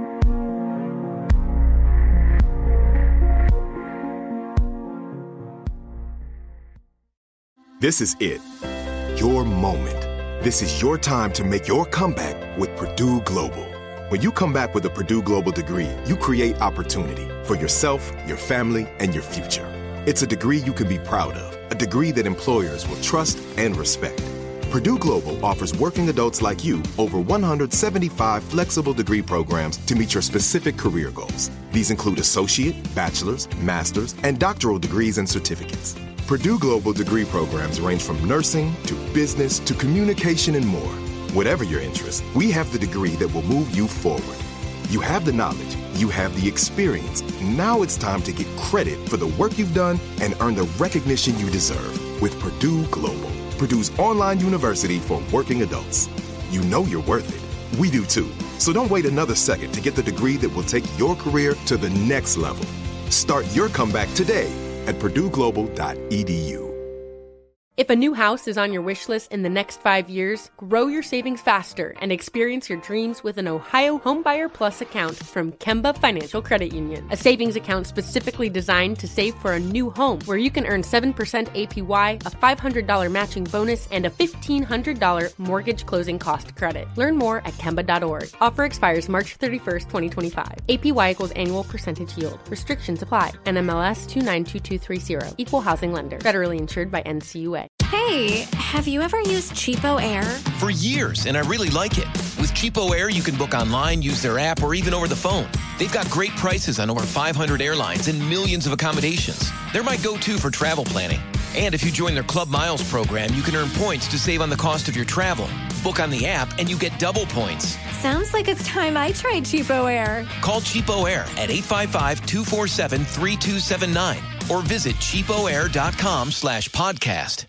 This is it. Your moment. This is your time to make your comeback with Purdue Global. When you come back with a Purdue Global degree, you create opportunity for yourself, your family, and your future. It's a degree you can be proud of, a degree that employers will trust and respect. Purdue Global offers working adults like you over one hundred seventy-five flexible degree programs to meet your specific career goals. These include associate, bachelor's, master's, and doctoral degrees and certificates. Purdue Global degree programs range from nursing to business to communication and more. Whatever your interest, we have the degree that will move you forward. You have the knowledge, you have the experience. Now it's time to get credit for the work you've done and earn the recognition you deserve with Purdue Global, Purdue's online university for working adults. You know you're worth it. We do too. So don't wait another second to get the degree that will take your career to the next level. Start your comeback today at purdue global dot e d u. If a new house is on your wish list in the next five years, grow your savings faster and experience your dreams with an Ohio Homebuyer Plus account from Kemba Financial Credit Union. A savings account specifically designed to save for a new home where you can earn seven percent A P Y, a five hundred dollars matching bonus, and a fifteen hundred dollars mortgage closing cost credit. Learn more at kemba dot org. Offer expires March thirty-first, twenty twenty-five. A P Y equals annual percentage yield. Restrictions apply. N M L S two nine two two three zero. Equal housing lender. Federally insured by N C U A. Hey, have you ever used Cheapo Air? For years, and I really like it. With Cheapo Air, you can book online, use their app, or even over the phone. They've got great prices on over five hundred airlines and millions of accommodations. They're my go-to for travel planning. And if you join their Club Miles program, you can earn points to save on the cost of your travel. Book on the app, and you get double points. Sounds like it's time I tried Cheapo Air. Call Cheapo Air at eight five five, two four seven, three two seven nine or visit cheapoair.com slash podcast.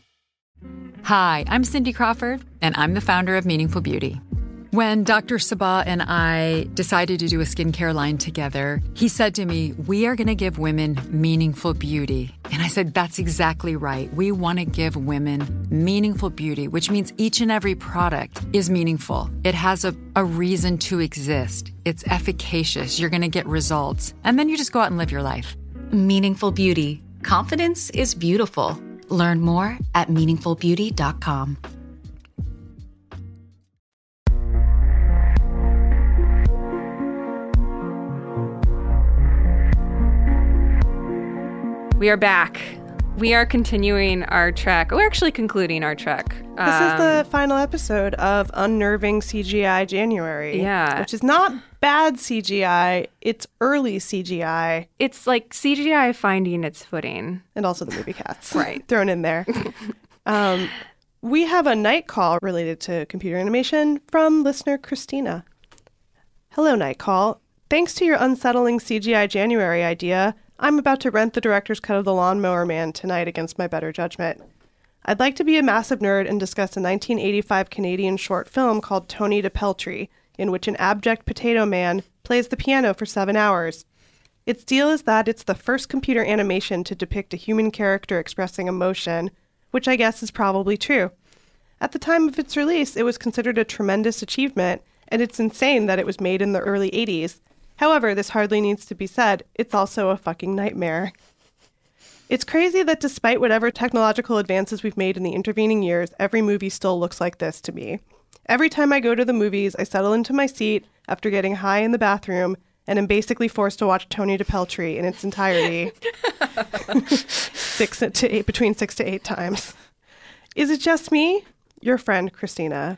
Hi, I'm Cindy Crawford, and I'm the founder of Meaningful Beauty. When Doctor Sabah and I decided to do a skincare line together, he said to me, we are going to give women meaningful beauty. And I said, that's exactly right. We want to give women meaningful beauty, which means each and every product is meaningful. It has a, a reason to exist. It's efficacious. You're going to get results. And then you just go out and live your life. Meaningful Beauty. Confidence is beautiful. Learn more at meaningful beauty dot com. We are back. We are continuing our trek. We're actually concluding our trek. This um, is the final episode of Unnerving C G I January. Yeah. Which is not bad C G I. It's early C G I. It's like C G I finding its footing. And also the movie Cats. Right. Thrown in there. um, we have a night call related to computer animation from listener Christina. Hello, Night Call. Thanks to your unsettling C G I January idea, I'm about to rent the director's cut of The Lawnmower Man tonight against my better judgment. I'd like to be a massive nerd and discuss a nineteen eighty-five Canadian short film called Tony DePeltry, in which an abject potato man plays the piano for seven hours. Its deal is that it's the first computer animation to depict a human character expressing emotion, which I guess is probably true. At the time of its release, it was considered a tremendous achievement, and it's insane that it was made in the early eighties. However, this hardly needs to be said. It's also a fucking nightmare. It's crazy that despite whatever technological advances we've made in the intervening years, every movie still looks like this to me. Every time I go to the movies, I settle into my seat after getting high in the bathroom and am basically forced to watch Tony DePeltry in its entirety six to eight, between six to eight times. Is it just me? Your friend, Christina.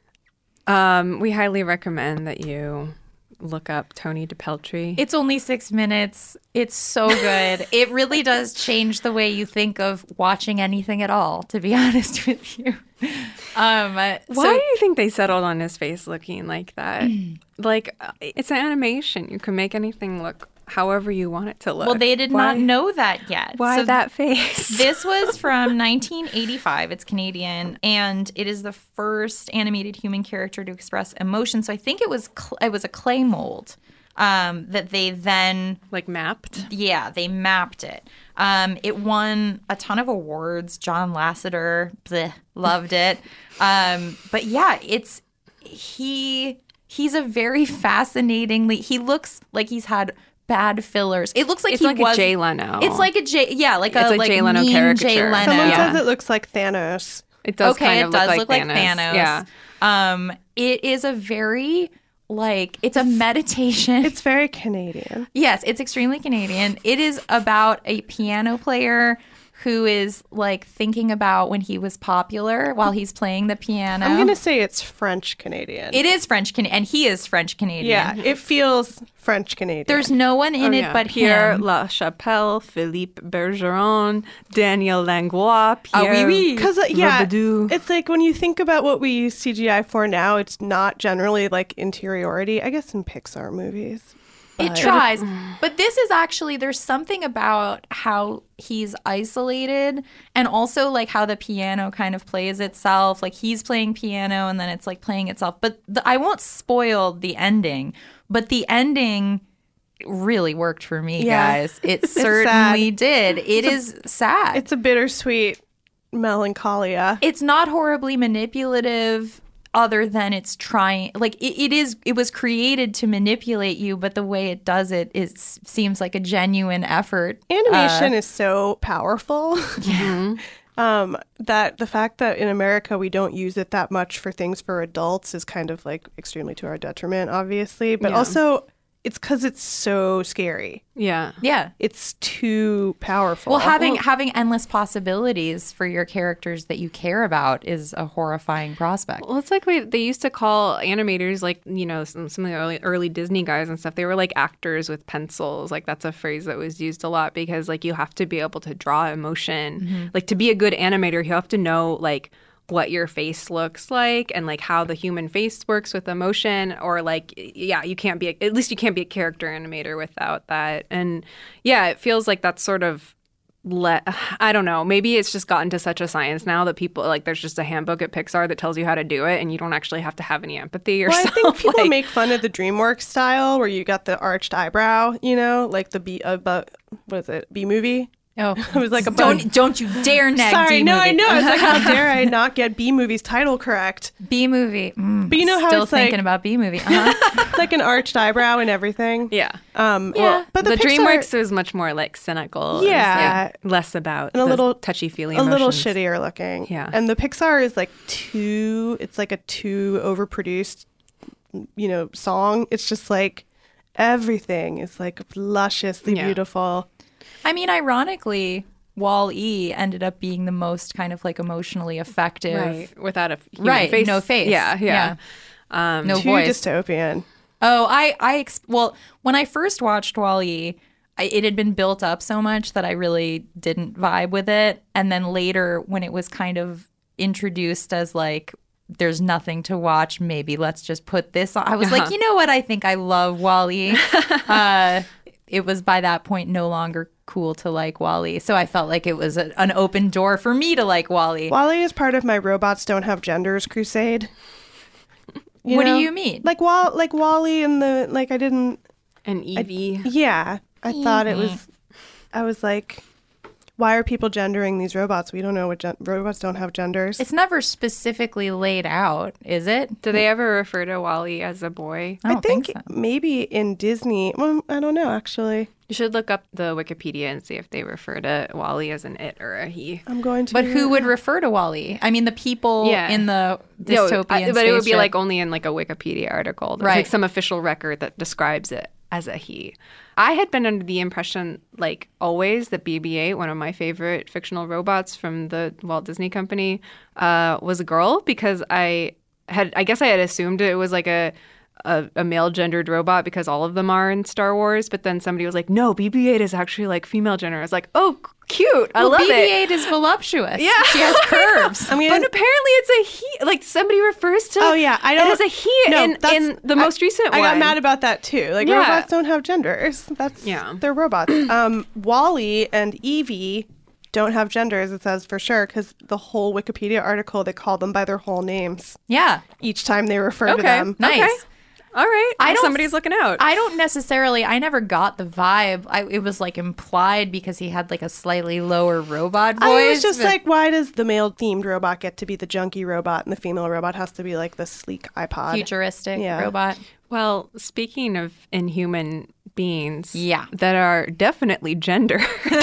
Um, we highly recommend that you look up Tony DePeltry. It's only six minutes. It's so good. It really does change the way you think of watching anything at all, to be honest with you. Um, Why so, do you think they settled on his face looking like that? Like, uh, it's an animation. You can make anything look however you want it to look. Well, they did Why? not know that yet. Why So that face? This was from nineteen eighty-five. It's Canadian, and it is the first animated human character to express emotion. So I think it was cl- it was a clay mold um, that they then like mapped. Yeah, they mapped it. Um, it won a ton of awards. John Lasseter bleh, loved it. Um, but yeah, it's he. He's a very fascinatingly. He looks like he's had bad fillers. It looks like it's he like was, a Jay Leno. It's like a Jay, yeah, like it's a a like Jay Leno mean caricature. Jay Leno. Someone Yeah. says it looks like Thanos. It does okay, kind it of does look, look like, like Thanos. Thanos. Yeah. Um, it is a very like it's a meditation. It's very Canadian. Yes, it's extremely Canadian. It is about a piano player who is like thinking about when he was popular while he's playing the piano. I'm going to say it's French Canadian. It is French Canadian, and he is French Canadian. Yeah, it feels French Canadian. There's no one in Oh, it yeah. but Pierre him. Lachapelle, Philippe Bergeron, Daniel Langlois, Ah, Pierre oui, oui. Because, uh, yeah, Robidoux. it's like when you think about what we use C G I for now, it's not generally like interiority. I guess in Pixar movies. It but- tries. But this is actually, there's something about how he's isolated and also like how the piano kind of plays itself. Like he's playing piano and then it's like playing itself. But the, I won't spoil the ending, but the ending really worked for me, Yeah. guys. It It's certainly sad. did. It It's a- is sad. It's a bittersweet melancholia. It's not horribly manipulative other than it's trying like it, it is it was created to manipulate you, but the way it does it is seems like a genuine effort. Animation Uh, is so powerful. yeah. um, that the fact that in America we don't use it that much for things for adults is kind of like extremely to our detriment, obviously. But Yeah. also, it's because it's so scary. Yeah. Yeah. It's too powerful. Well, having having endless possibilities for your characters that you care about is a horrifying prospect. Well, it's like we, they used to call animators, like, you know, some, some of the early, early Disney guys and stuff, they were like actors with pencils. Like, that's a phrase that was used a lot because, like, you have to be able to draw emotion. Mm-hmm. Like, to be a good animator, you have to know, like, what your face looks like and like how the human face works with emotion, or like, yeah, you can't be a, at least you can't be a character animator without that. And yeah, it feels like that's sort of let I don't know, maybe it's just gotten to such a science now that people like there's just a handbook at Pixar that tells you how to do it and you don't actually have to have any empathy well, yourself. I think people like, make fun of the DreamWorks style where you got the arched eyebrow, you know, like the B, uh, but what is it, B movie? Oh, it was like a don't bug. don't you dare nag Sorry, D no, movie. I know. It's like, how dare I not get B movie's title correct? B movie. Mm, But you know how still it's thinking like- about B movie. Uh-huh. Like an arched eyebrow and everything. yeah. Um, Yeah. well, but the, the, Pixar- DreamWorks is much more like cynical. It's, Yeah. less about And a the little- touchy-feely a little emotions. shittier looking. Yeah. And the Pixar is like too, it's like a too overproduced, you know, song. It's just like everything is like lusciously Yeah. beautiful. I mean, ironically, Wall-E ended up being the most kind of like emotionally effective. Right. Without a human Right, face. no face. Yeah, yeah. Um, No too voice. dystopian. Oh, I, I, ex- well, when I first watched Wall-E, I, it had been built up so much that I really didn't vibe with it. And then later, when it was kind of introduced as like, there's nothing to watch, maybe let's just put this on. I was Uh-huh. like, you know what? I think I love Wall-E. uh, it was by that point no longer cool to like Wall-E. So I felt like it was a, an open door for me to like Wall-E. Wall-E is part of my robots don't have genders crusade. You What do know? you mean? Like Wall, like Wall-E and the like. I didn't. and Evie. Yeah, I thought it was. I was like, why are people gendering these robots? We don't know what gen- robots don't have genders. It's never specifically laid out, is it? Do they ever refer to Wall-E as a boy? I don't think, think so. maybe in Disney. Well, I don't know actually. You should look up the Wikipedia and see if they refer to WALL-E as an it or a he. I'm going to. But who would refer to WALL-E? I mean, the people Yeah. in the No, dystopian I- but it would be spaceship. like only in like a Wikipedia article. There's Right. like some official record that describes it as a he. I had been under the impression, like always, that B B eight, one of my favorite fictional robots from the Walt Disney Company, uh, was a girl because I had, I guess I had assumed it was like a a, a male gendered robot because all of them are in Star Wars. But then somebody was like, no, B B eight is actually like female gender. I was like, oh, c- cute. I well, love B B eight it. is voluptuous. Yeah. She has curves. I mean, But apparently it's a he. Like somebody refers to oh yeah, I don't. it as a he no, in, that's- in the most I, recent I one. got mad about that too. Like Yeah. robots don't have genders. That's Yeah. they're robots. um, WALL-E and Evie don't have genders. It says for sure because the whole Wikipedia article they call them by their whole names Yeah. each time they refer Okay. to them. Nice. Okay. All right. I Well, don't- somebody's looking out. I don't necessarily, I never got the vibe. I, it was like implied because he had like a slightly lower robot voice. I was just but- like, why does the male themed robot get to be the junky robot and the female robot has to be like the sleek iPod? futuristic Yeah. robot. Well, speaking of inhuman beings Yeah. that are definitely gendered,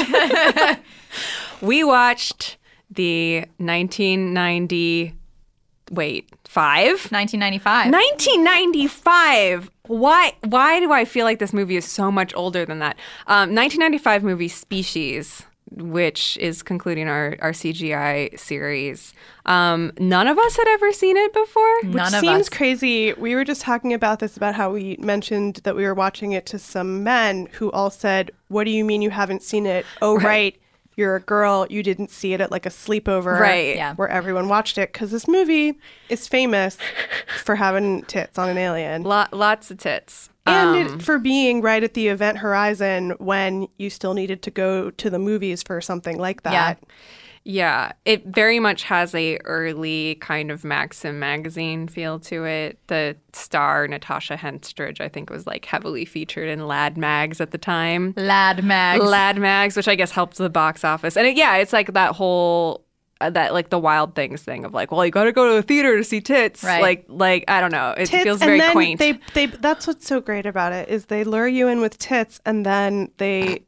we watched the nineteen ninety, wait, five? nineteen ninety-five. nineteen ninety-five. Why why do I feel like this movie is so much older than that? Um, nineteen ninety-five movie Species, which is concluding our, our C G I series. Um, none of us had ever seen it before. Which None of seems us. crazy. We were just talking about this, about how we mentioned that we were watching it to some men who all said, what do you mean you haven't seen it? Oh, right. Right. You're a girl. You didn't see it at like a sleepover Right. Yeah. where everyone watched it. Because this movie is famous for having tits on an alien. Lot, lots of tits. And Um, it, for being right at the event horizon when you still needed to go to the movies for something like that. Yeah, it very much has a early kind of Maxim magazine feel to it. The star, Natasha Henstridge, I think was like heavily featured in Lad Mags at the time. Lad Mags. Lad Mags, which I guess helped the box office. And it, yeah, it's like that whole uh, that like the Wild Things thing of like, well, you got to go to the theater to see tits. Right. Like like I don't know, it Tits, feels and very then quaint. They, they, that's what's so great about it is they lure you in with tits and then they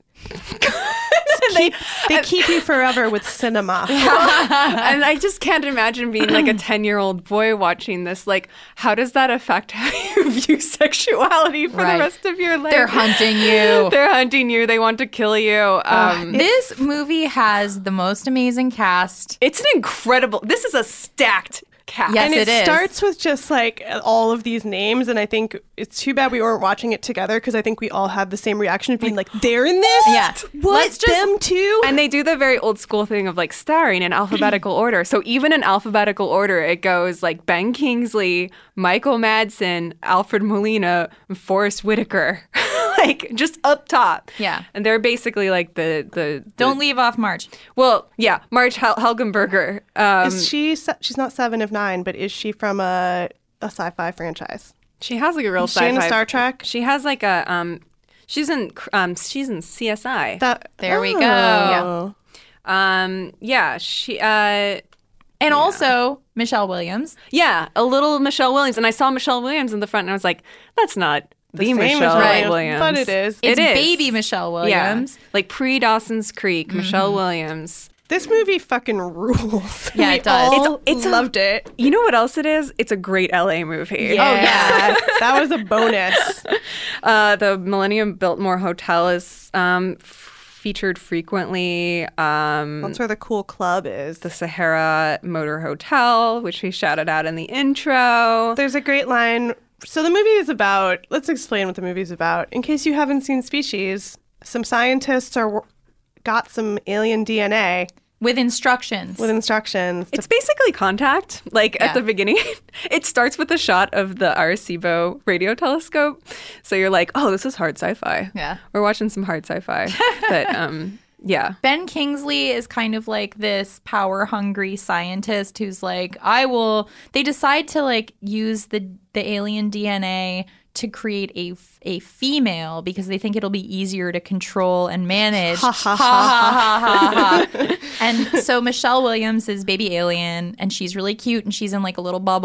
keep, they keep you forever with cinema. And I just can't imagine being like a ten-year-old boy watching this. Like, how does that affect how you view sexuality for Right. the rest of your life? They're hunting you. They're hunting you. They want to kill you. Um, This movie has the most amazing cast. it's an incredible. This is a stacked cast. Yes, and it, it is. starts with just like all of these names, and I think it's too bad we weren't watching it together because I think we all had the same reaction of being like, "They're in this? Yeah. what? Let's just- them too?" And they do the very old school thing of like starring in alphabetical order. So even in alphabetical order, it goes like Ben Kingsley, Michael Madsen, Alfred Molina, Forrest Whitaker, like just up top. Yeah. And they're basically like the the, the Don't leave off Marge. well, yeah, Marge Hel- Helgenberger. Um, is she? se- She's not seven of nine, but is she from a a sci-fi franchise? she has like a real Is she in sci-fi. Star Trek? She has like a um, she's in um, she's in C S I. That There we go. Oh. Um, yeah, she uh. And also Michelle Williams. Yeah, a little Michelle Williams. And I saw Michelle Williams in the front and I was like, that's not the, same Michelle Michelle Right. Williams. but it is. It's It is. baby Michelle Williams. Yeah. Like pre Dawson's Creek, Michelle Williams. This movie fucking rules. Yeah, we it does. All It's- it's a- loved it. You know what else it is? It's a great L A movie. Yeah. Oh yeah, that was a bonus. Uh, the Millennium Biltmore Hotel is um, f- featured frequently. Um, That's where the cool club is. the Sahara Motor Hotel, which we shouted out in the intro. There's a great line. So the movie is about, let's explain what the movie is about. In case you haven't seen Species, some scientists are got some alien D N A With instructions. with instructions. It's basically Contact. Like Yeah. at the beginning, it starts with a shot of the Arecibo radio telescope. So you're like, oh, this is hard sci-fi. Yeah. We're watching some hard sci-fi. But um, yeah. Ben Kingsley is kind of like this power hungry scientist who's like, I will. They decide to like use the the alien D N A to create a, f- a female because they think it'll be easier to control and manage. ha ha ha ha ha. And so Michelle Williams is baby alien and she's really cute and she's in like a little bubble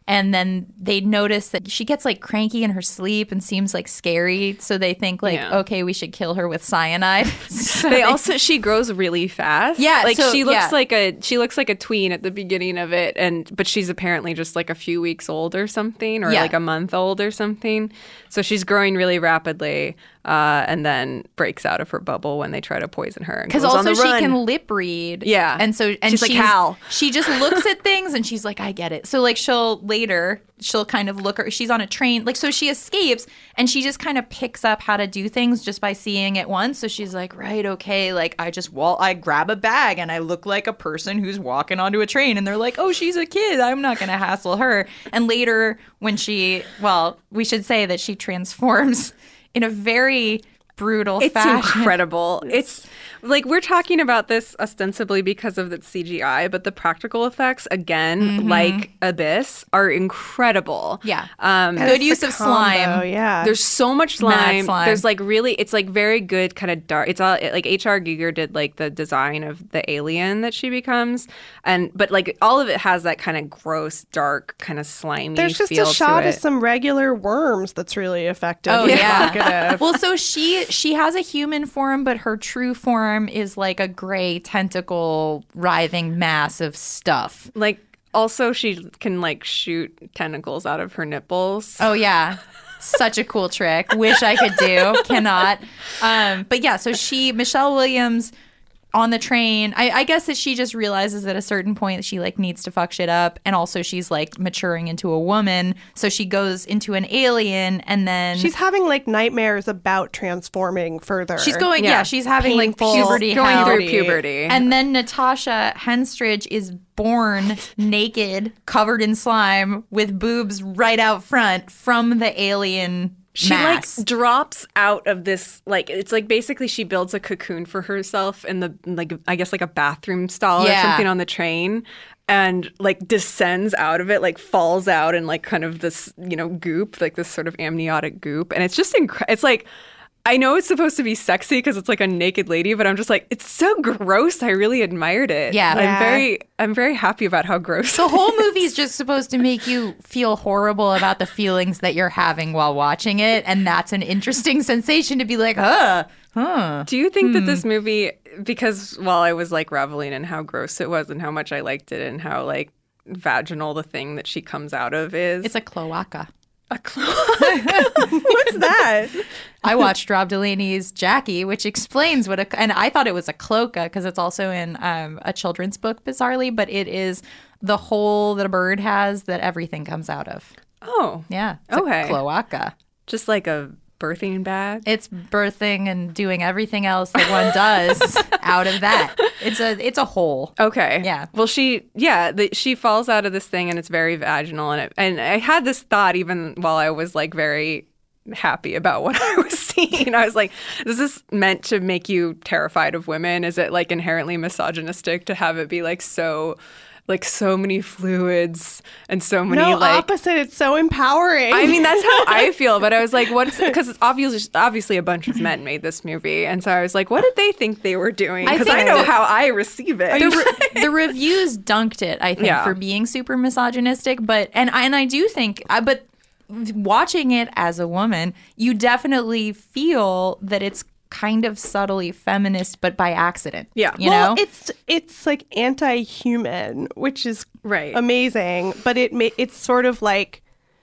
And then they notice that she gets like cranky in her sleep and seems like scary. So they think like, Yeah. okay, we should kill her with cyanide. So They also she grows really fast. Yeah, like so- she looks yeah. like a she looks like a tween at the beginning of it, and but she's apparently just like a few weeks old or something, or Yeah. like a month old or something. So she's growing really rapidly, uh, and then breaks out of her bubble when they try to poison her. Because Because also on the she run. can lip read. Yeah. And so and She's like Hal. She just looks at things and she's like, I get it. So like she'll later she'll kind of look, or she's on a train, like so she escapes and she just kind of picks up how to do things just by seeing it once. So she's like, right, okay, like I just wall I grab a bag and I look like a person who's walking onto a train, and they're like, oh, she's a kid, I'm not gonna hassle her. And later when she well, we should say that she transforms in a very brutal It's fashion. incredible. It's like we're talking about this ostensibly because of the C G I, but the practical effects, again, Mhm. like Abyss, are incredible. Yeah. Um, And Good it's use the of combo, slime. Yeah. There's so much Mad slime. slime. There's like really, it's like very good kind of dark. It's all like H R. Giger did like the design of the alien that she becomes, and but like all of it has that kind of gross, dark, kind of slimy. There's just feel a shot to of it. some regular worms that's really effective. Oh and yeah. evocative. Well, so she she has a human form, but her true form is like a gray tentacle writhing mass of stuff. Like also she can like shoot tentacles out of her nipples. Oh yeah. Such a cool trick. Wish I could do. Cannot. Um, but yeah, so she Michelle Williams on the train. I, I guess that she just realizes at a certain point that she like needs to fuck shit up, and also she's like maturing into a woman, so she goes into an alien, and then She's having like nightmares about transforming further. She's going, yeah, Yeah. she's having Painful, like puberty going hell. through puberty. And then Natasha Henstridge is born naked, covered in slime, with boobs right out front from the alien She mass. like drops out of this, like it's like basically she builds a cocoon for herself in the like I guess like a bathroom stall Yeah. or something on the train, and like descends out of it, like falls out in like kind of this, you know, goop, like this sort of amniotic goop, and it's just incredible. It's like, I know it's supposed to be sexy because it's like a naked lady, but I'm just like, it's so gross. I really admired it. Yeah. I'm Yeah. very, I'm very happy about how gross. The whole movie is just supposed to make you feel horrible about the feelings that you're having while watching it, and that's an interesting sensation to be like, huh, huh. Do you think Hmm. that this movie, because while I was like reveling in how gross it was and how much I liked it and how like vaginal the thing that she comes out of is, It's a cloaca. a cloaca. What's that? I watched Rob Delaney's Jackie, which explains what a, and I thought it was a cloaca because it's also in um, a children's book, bizarrely, but it is the hole that a bird has that everything comes out of. Oh, Yeah. It's Okay. a cloaca. just like a birthing bag. It's birthing and doing everything else that one does out of that. It's a it's a hole. Okay. Yeah. Well, she, yeah, the, she falls out of this thing and it's very vaginal. And, it, and I had this thought even while I was like very happy about what I was seeing. I was like, is this meant to make you terrified of women? Is it like inherently misogynistic to have it be like so, like so many fluids and so many No, like. opposite. It's so empowering. I mean, that's how I feel. But I was like, what's because it's obviously obviously a bunch of men made this movie, and so I was like, what did they think they were doing? I Because I, think know that- how I receive it. The, re- the reviews dunked it, I think, Yeah. for being super misogynistic. But and I, and I do think, uh, but watching it as a woman, you definitely feel that it's kind of subtly feminist, but by accident. Yeah. you well, know, it's it's like anti-human, which is Right. amazing. But it ma- it's sort of like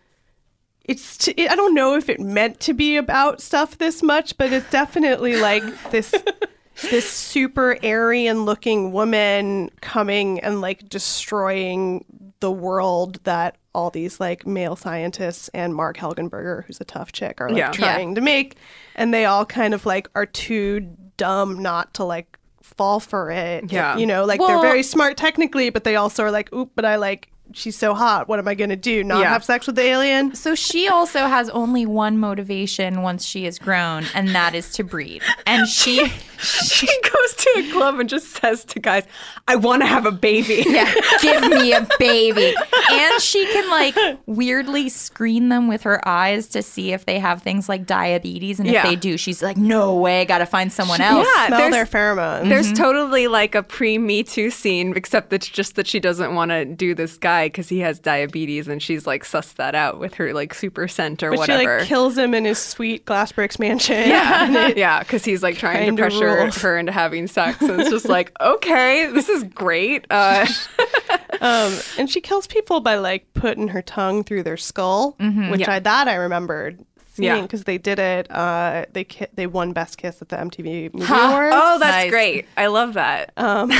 it's. T- I don't know if it meant to be about stuff this much, but it's definitely like this. This super Aryan-looking woman coming and like destroying the world that all these like male scientists and Mark Helgenberger, who's a tough chick, are like Yeah. trying to make, and they all kind of like are too dumb not to like fall for it. Yeah. You know, like Well- they're very smart technically, but they also are like, oop, but I like, she's so hot. What am I going to do? Not Yeah. have sex with the alien? so she also has only one motivation once she is grown, and that is to breed. And she, She goes to a club and just says to guys, I want to have a baby. yeah, give me a baby. And she can like weirdly screen them with her eyes to see if they have things like diabetes. And if Yeah. they do, she's like, no way, gotta find someone else. Yeah, Smell there's- their pheromones. There's totally like a pre-Me Too scene, except that's just that she doesn't want to do this guy. guy because he has diabetes, and she's like sussed that out with her like super scent or but whatever. she like kills him in his sweet Glass Bricks mansion. Yeah, yeah, because he's like trying to Kinda pressure rules. her into having sex, and it's just like, okay, this is great. Uh, um, and she kills people by like putting her tongue through their skull, Mhm. which Yeah. I that I remembered seeing Yeah. because they did it. Uh, they ki- they won Best Kiss at the M T V Movie Huh. Awards. Oh, that's great. I love that. Um,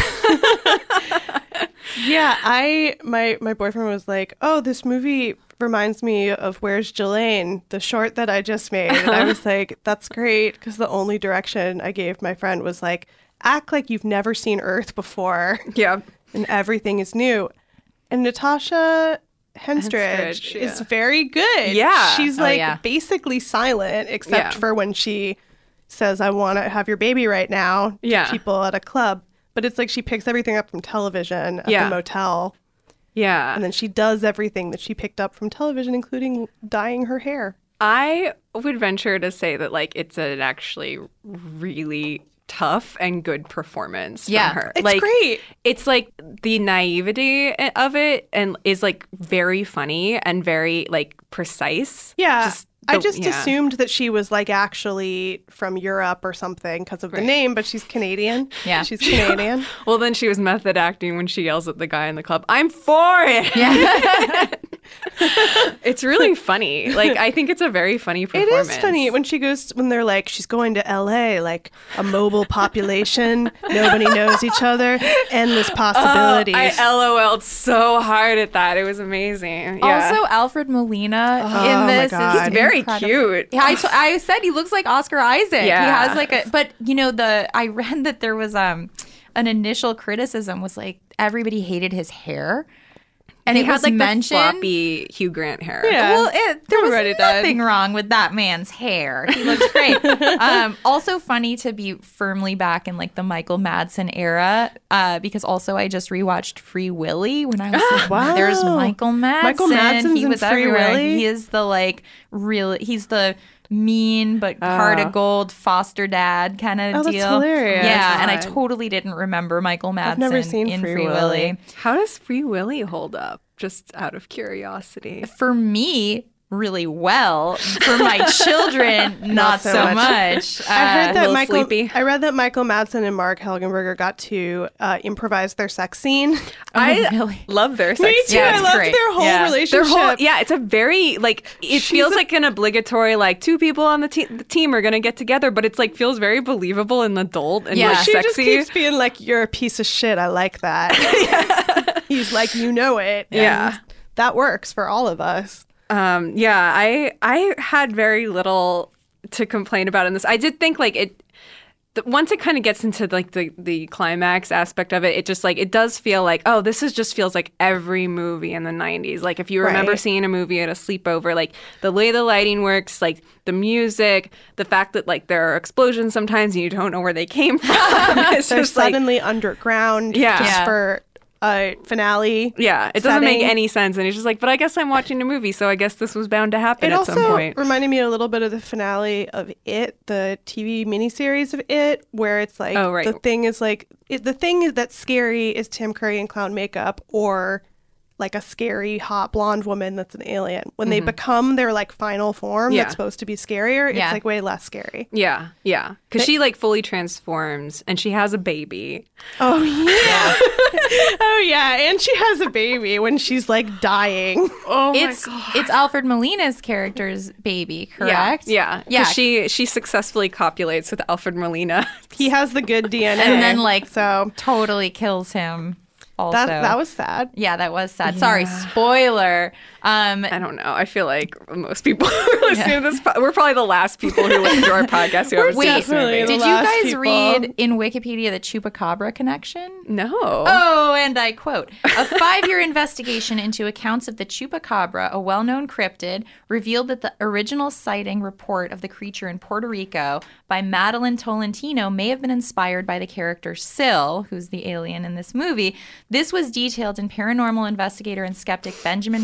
yeah, I my my boyfriend was like, "Oh, this movie reminds me of Where's Jelaine, the short that I just made." And I was like, "That's great," because the only direction I gave my friend was like, "Act like you've never seen Earth before." Yeah, and everything is new. And Natasha Henstridge, Henstridge, is yeah. very good. Yeah. she's Oh, like yeah. basically silent, except Yeah. for when she says, "I want to have your baby right now," to Yeah. people at a club. But it's like she picks everything up from television at Yeah. the motel. Yeah. And then she does everything that she picked up from television, including dyeing her hair. I would venture to say that like it's an actually really tough and good performance Yeah. from her. It's like, great. It's like the naivety of it and is like very funny and very like precise. Yeah. Just I the- just yeah. assumed that she was like actually from Europe or something because of the name, but she's Canadian. Yeah. She's Canadian. Well, then she was method acting when she yells at the guy in the club, "I'm for it." Yeah. It's really funny. Like, I think it's a very funny It performance. is funny when she goes, when they're like, she's going to L A, like a mobile population, nobody knows each other, endless possibilities. Oh, I LOL'd so hard at that. It was amazing. Yeah. Also, Alfred Molina Oh in my this God. is He's very incredible. cute. Yeah, I, t- I said he looks like Oscar Isaac. Yeah. He has like a, but you know, the I read that there was um an initial criticism was like everybody hated his hair, and he it had was like mentioned. the floppy Hugh Grant hair. Yeah. Well, it, there was Everybody did. nothing wrong with that man's hair. He looked great. um, also funny to be firmly back in like the Michael Madsen era, uh, because also I just rewatched Free Willy when I was like, Wow. there's Michael Madsen. Michael Madsen's he in was Free everywhere. Willy? He is the like real. He's the mean but heart Oh. of gold foster dad kind of Oh, that's deal. hilarious. Yeah, and I God. totally didn't remember Michael Madsen I've never seen in Free Free, Willy. Willy. How does Free Willy hold up? Just out of curiosity. For me, really well. For my children, not, so so, much. much. I heard Uh, that little Michael. sleepy. I read that Michael Madsen and Mark Helgenberger got to uh, improvise their sex scene. I really? love their sex Me too. scene. Yeah, I it's loved great. their whole Yeah. relationship. Their whole, yeah, it's a very like it She's feels a- like an obligatory like two people on the, te- the team are gonna get together, but it's like feels very believable and adult and Yeah. like She sexy. just keeps being like, "You're a piece of shit. I like that." He's like, "You know it." And Yeah. that works for all of us. Um, yeah, I I had very little to complain about in this. I did think like it the, once it kind of gets into like the the climax aspect of it, it just like it does feel like, oh, this is just feels like every movie in the nineties. Like if you remember Right. seeing a movie at a sleepover, like the way the lighting works, like the music, the fact that like there are explosions sometimes and you don't know where they came from. It's They're just like suddenly underground Yeah. just Yeah. for a finale. yeah, it doesn't make setting. any sense. And it's just like, but I guess I'm watching a movie, so I guess this was bound to happen It at also some point. reminded me a little bit of the finale of It, the T V miniseries of It, where it's like Oh, right. the thing is like it, the thing is that's scary is Tim Curry in clown makeup or like a scary hot blonde woman that's an alien. When they become their like final form Mm-hmm. Yeah. that's supposed to be scarier, Yeah. it's like way less scary. Yeah, yeah. Because she like fully transforms and she has a baby. Oh yeah. oh yeah, and she has a baby when she's like dying. Oh it's it's Alfred Molina's character's baby, correct? Yeah, yeah. Yeah. 'Cause she she successfully copulates with Alfred Molina. He has the good D N A. And then, like, so Totally kills him. Also, that that was sad. yeah, that was sad. Sorry, spoiler. Um, I don't know. I feel like most people who listen to this, po- we're probably the last people who listen to our podcast who haven't seen this definitely movie. the did you last guys people. read in Wikipedia the Chupacabra connection? No. Oh, and I quote, a five-year investigation into accounts of the Chupacabra, a well-known cryptid, revealed that the original sighting report of the creature in Puerto Rico by Madeline Tolentino may have been inspired by the character Syl, who's the alien in this movie. This was detailed in paranormal investigator and skeptic Benjamin Radford's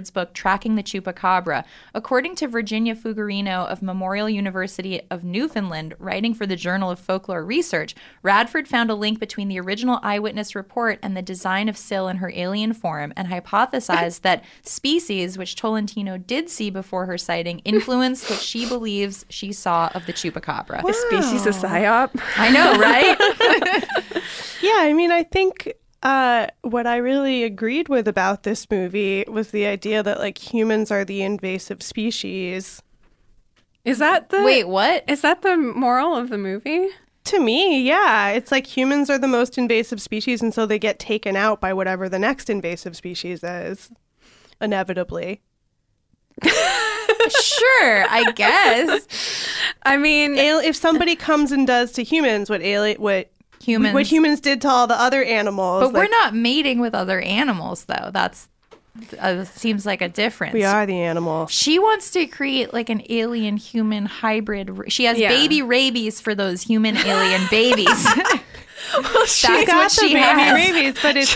Radford's book, Tracking the Chupacabra. According to Virginia Fuggerino of Memorial University of Newfoundland, writing for the Journal of Folklore Research, Radford found a link between the original eyewitness report and the design of Syl in her alien form and hypothesized that species, which Tolentino did see before her sighting, influenced what she believes she saw of the Chupacabra. Wow. A species of psyop. I know, right? Yeah, I mean, I think uh, what I really agreed with about this movie was the idea that, like, humans are the invasive species. Is that the... Wait, what? Is that the moral of the movie? To me, yeah. It's like humans are the most invasive species, and so they get taken out by whatever the next invasive species is, inevitably. Sure, I guess. I mean... If somebody comes and does to humans what alien... what Humans. What humans did to all the other animals. But like, we're not mating with other animals, though. That's uh, seems like a difference. We are the animal. She wants to create like an alien-human hybrid. She has Yeah. baby rabies for those human-alien babies. Well, she That's got what the she baby has. rabies, but it's...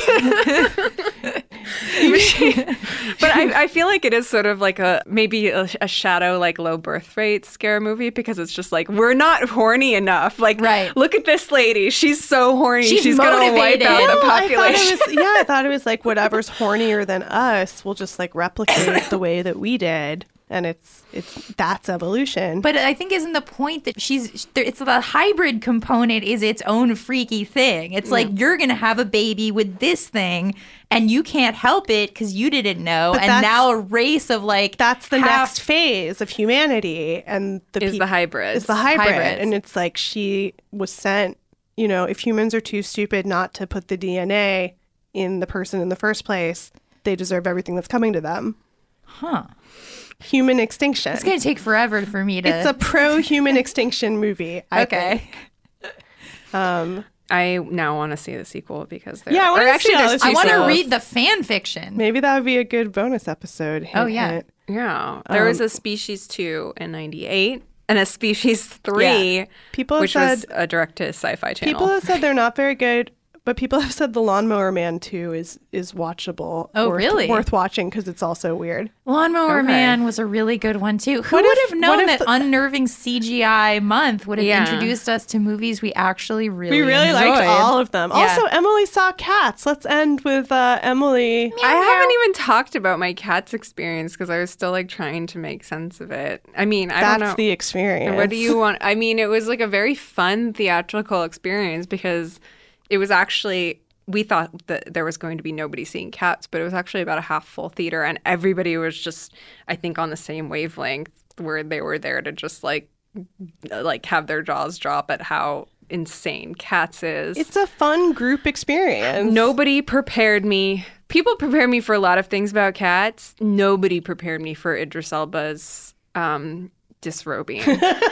But I, I feel like it is sort of like a maybe a, a shadow like low birth rate scare movie because it's just like we're not horny enough. Like, right. Look at this lady; she's so horny. She's, she's gonna wipe motivated. out the Well, I thought population. it was, yeah, I thought it was like whatever's hornier than us will just like replicate the way that we did, and it's it's that's evolution. But I think isn't the point that she's it's the hybrid component is its own freaky thing. It's like you're gonna have a baby with this thing, and you can't help it because you didn't know, But and that's- now a race of like that's the half- next phase of humanity, and the Is peop- the hybrids. Is the hybrid, Hybrids. and it's like she was sent. You know, if humans are too stupid not to put the D N A in the person in the first place, they deserve everything that's coming to them. Huh. Human extinction. It's gonna take forever for me to. It's a pro-human extinction movie. I okay. think. Um. I now want to see the sequel because there. Yeah, I or wanna actually, see all there's the two I want to sequels. read the fan fiction. Maybe that would be a good bonus episode. Hint, Oh, yeah. hint. Yeah, there was Um, a Species two in ninety-eight and a Species three, Yeah. People have which said was a direct to Sci-Fi Channel. people have said they're not very good, but people have said The Lawnmower Man two is is watchable. Oh, worth, really? Worth watching because it's also weird. Lawnmower Okay. Man was a really good one too. Who What would if- have known what that if the- unnerving C G I month would have Yeah. introduced us to movies we actually really We really enjoyed? liked all of them. Yeah. Also, Emily saw Cats. Let's end with uh, Emily. I haven't even talked about my cat's experience because I was still like trying to make sense of it. I mean, I That's don't know. the experience. What do you want? I mean, it was like a very fun theatrical experience because it was actually, we thought that there was going to be nobody seeing Cats, but it was actually about a half full theater and everybody was just, I think, on the same wavelength where they were there to just like, like have their jaws drop at how insane Cats is. It's a fun group experience. Nobody prepared me. People prepared me for a lot of things about Cats. Nobody prepared me for Idris Elba's um, disrobing.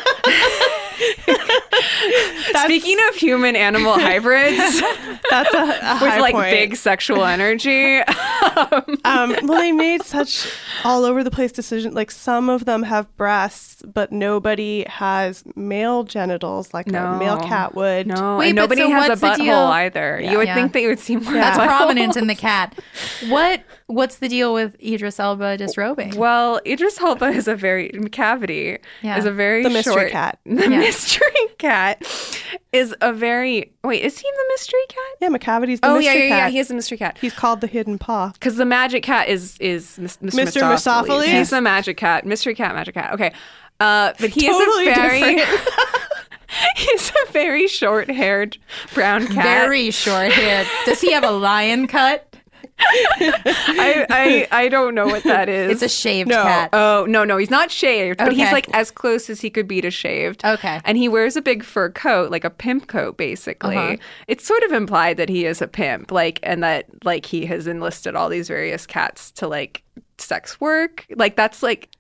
Speaking of human animal hybrids, That's a, a with high like point. big sexual energy. um, well, they made such all over the place decisions. Like some of them have breasts, but nobody has male genitals like No. a male cat would. No, Wait, and but nobody so has a what's the butthole deal? either. Yeah. You would Yeah. think they would see more. That's buttholes. prominent in the cat. What What's the deal with Idris Elba disrobing? Well, Idris Elba is a very Cavity Yeah. is a very The mystery short cat. The Yeah. mystery cat is a very wait. Is he the mystery cat? Yeah, McCavity's the Oh mystery yeah, yeah, yeah. cat. He is the mystery cat. He's called the hidden paw. Because the magic cat is is Mis- Mister Mister Mistopheles. Mistopheles? He's the magic cat, mystery cat, magic cat. Okay, uh, but he Totally is a very different. he's a very short-haired brown cat. Very short haired. Does he have a lion cut? I, I I don't know what that is. It's a shaved No. cat. Oh, no, no, he's not shaved, but he's Okay. like as close as he could be to shaved. Okay. And he wears a big fur coat, like a pimp coat, basically. Uh-huh. It's sort of implied that he is a pimp, like, and that, like, he has enlisted all these various cats to, like, sex work. Like, that's, like,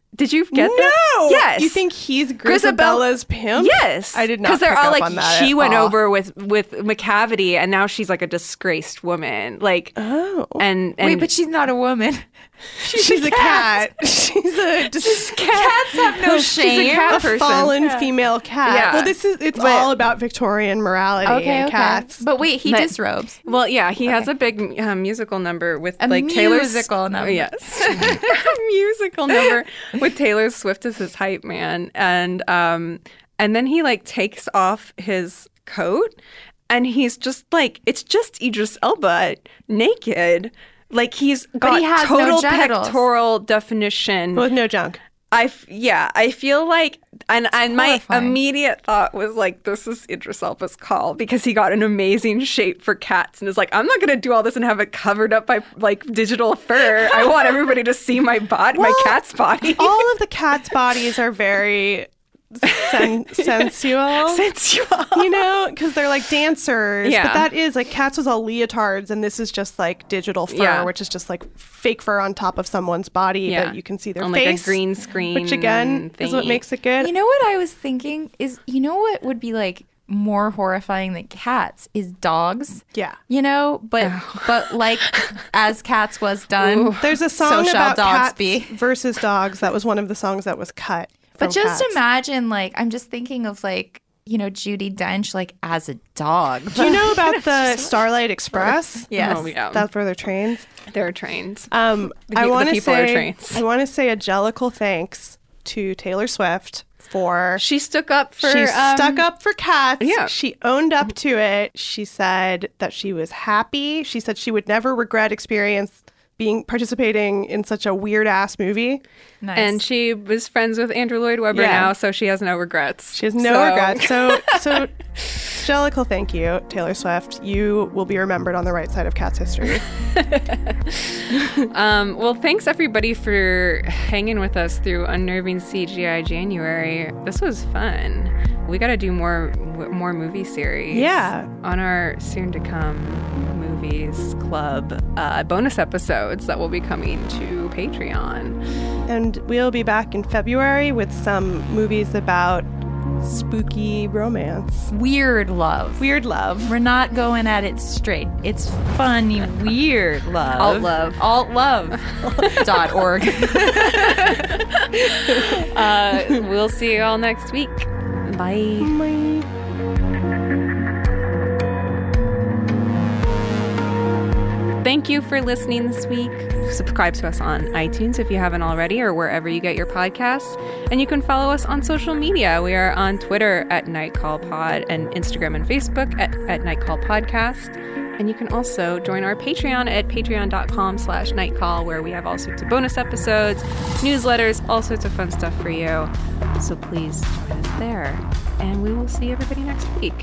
Did you get no. that? Yes. You think he's Grisabella's pimp? Yes. I did not. Because they're pick all up like, on that she at went all. over with with McCavity, and now she's like a disgraced woman. Like, oh, and, and wait, but she's not a woman. She's, she's a, a cat. cat. She's a just cat. Cats have no shame. She's a cat a person. fallen yeah. female cat. Yeah. Well, this is it's but, all about Victorian morality okay, and okay. cats. But wait, he but, disrobes. Well, yeah, he okay. has a big uh, musical number with a like Taylor musical number. Oh, yes, a musical number with Taylor Swift as his hype man, and um, and then he like takes off his coat, and he's just like it's just Idris Elba naked. Like he's got he has total no genitals. pectoral definition with no junk. I f- yeah, I feel like, and and my horrifying. immediate thought was like, this is Idris Elba's call because he got an amazing shape for cats and is like, I'm not gonna do all this and have it covered up by like digital fur. I want everybody to see my body, well, my cat's body. All of the cats' bodies are very sen- sensual. Sensual. You know, because they're like dancers. Yeah. But that is like cats was all leotards, and this is just like digital fur, Yeah. which is just like fake fur on top of someone's body, Yeah. but you can see their On, face. like a green screen, which again is what thingy. makes it good. You know what I was thinking is, you know what would be like more horrifying than cats is dogs. Yeah. You know, but but like as Cats was done, Ooh. There's a song so shall about dogs cats be. versus dogs. That was one of the songs that was cut. But from just Cats. imagine, like, I'm just thinking of like, you know, Judi Dench like as a dog. Do you know about the Starlight Express? Yes. Oh, yeah. That's where they're trains. They're trains. Um, The I pe- the want to people are say trains. I want to say a jellicle thanks to Taylor Swift for She stuck up for. she um, stuck up for cats. yeah. She owned up to it. She said that she was happy. She said she would never regret experience being participating in such a weird ass movie. Nice. And she was friends with Andrew Lloyd Webber Yeah. now, so she has no regrets. She has no So- regrets. So, so jellicle, thank you, Taylor Swift. You will be remembered on the right side of Cats history. Um, well, thanks everybody for hanging with us through Unnerving C G I January. This was fun. We got to do more w- more movie series. Yeah. On our soon to come movies club uh, bonus episodes that will be coming to Patreon. And we'll be back in February with some movies about spooky romance. Weird love. Weird love. We're not going at it straight. It's funny, weird love. Alt love. Alt love. dot org. uh, we'll see you all next week. Bye. Bye. Thank you for listening this week. Subscribe to us on iTunes if you haven't already, or wherever you get your podcasts. And you can follow us on social media. We are on Twitter at NightCallPod and Instagram and Facebook at, at NightCallPodcast. And you can also join our Patreon at patreon.com slash nightcall, where we have all sorts of bonus episodes, newsletters, all sorts of fun stuff for you. So please join us there. And we will see everybody next week.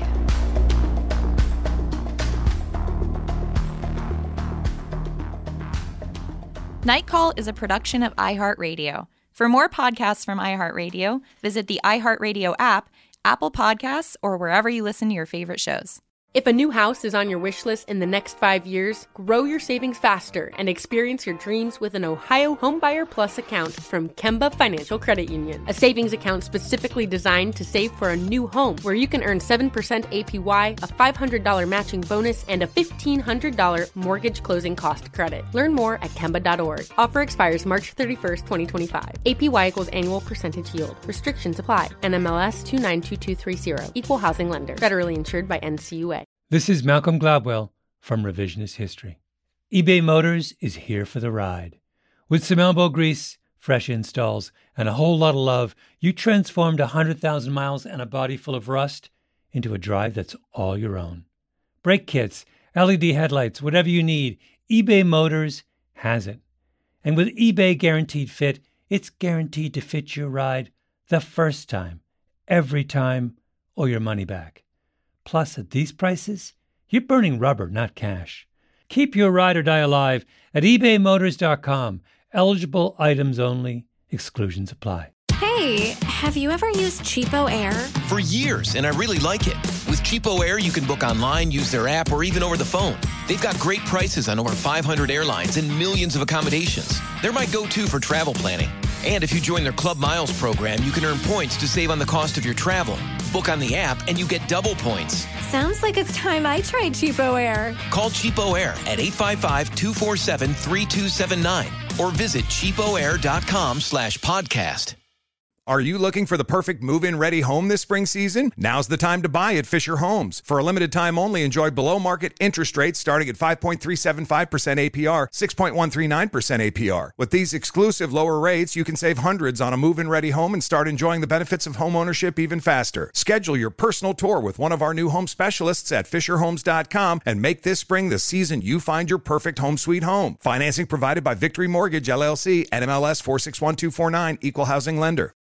Nightcall is a production of iHeartRadio. For more podcasts from iHeartRadio, visit the iHeartRadio app, Apple Podcasts, or wherever you listen to your favorite shows. If a new house is on your wish list in the next five years, grow your savings faster and experience your dreams with an Ohio Homebuyer Plus account from Kemba Financial Credit Union. A savings account specifically designed to save for a new home, where you can earn seven percent A P Y, a five hundred dollars matching bonus, and a fifteen hundred dollars mortgage closing cost credit. Learn more at Kemba dot org. Offer expires March thirty-first, twenty twenty-five. A P Y equals annual percentage yield. Restrictions apply. N M L S two nine two two three zero. Equal housing lender. Federally insured by N C U A. This is Malcolm Gladwell from Revisionist History. eBay Motors is here for the ride. With some elbow grease, fresh installs, and a whole lot of love, you transformed one hundred thousand miles and a body full of rust into a drive that's all your own. Brake kits, L E D headlights, whatever you need, eBay Motors has it. And with eBay Guaranteed Fit, it's guaranteed to fit your ride the first time, every time, or your money back. Plus, at these prices, you're burning rubber, not cash. Keep your ride or die alive at ebay motors dot com. Eligible items only. Exclusions apply. Hey, have you ever used Cheapo Air? For years, and I really like it. With Cheapo Air, you can book online, use their app, or even over the phone. They've got great prices on over five hundred airlines and millions of accommodations. They're my go-to for travel planning. And if you join their Club Miles program, you can earn points to save on the cost of your travel. Book on the app and you get double points. Sounds like it's time I tried Cheapo Air. Call Cheapo Air at eight five five, two four seven, three two seven nine or visit cheapoair.com slash podcast. Are you looking for the perfect move-in ready home this spring season? Now's the time to buy at Fisher Homes. For a limited time only, enjoy below-market interest rates starting at five point three seven five percent A P R, six point one three nine percent A P R. With these exclusive lower rates, you can save hundreds on a move-in ready home and start enjoying the benefits of home ownership even faster. Schedule your personal tour with one of our new home specialists at fisher homes dot com and make this spring the season you find your perfect home sweet home. Financing provided by Victory Mortgage, L L C, N M L S four six one two four nine, Equal Housing Lender.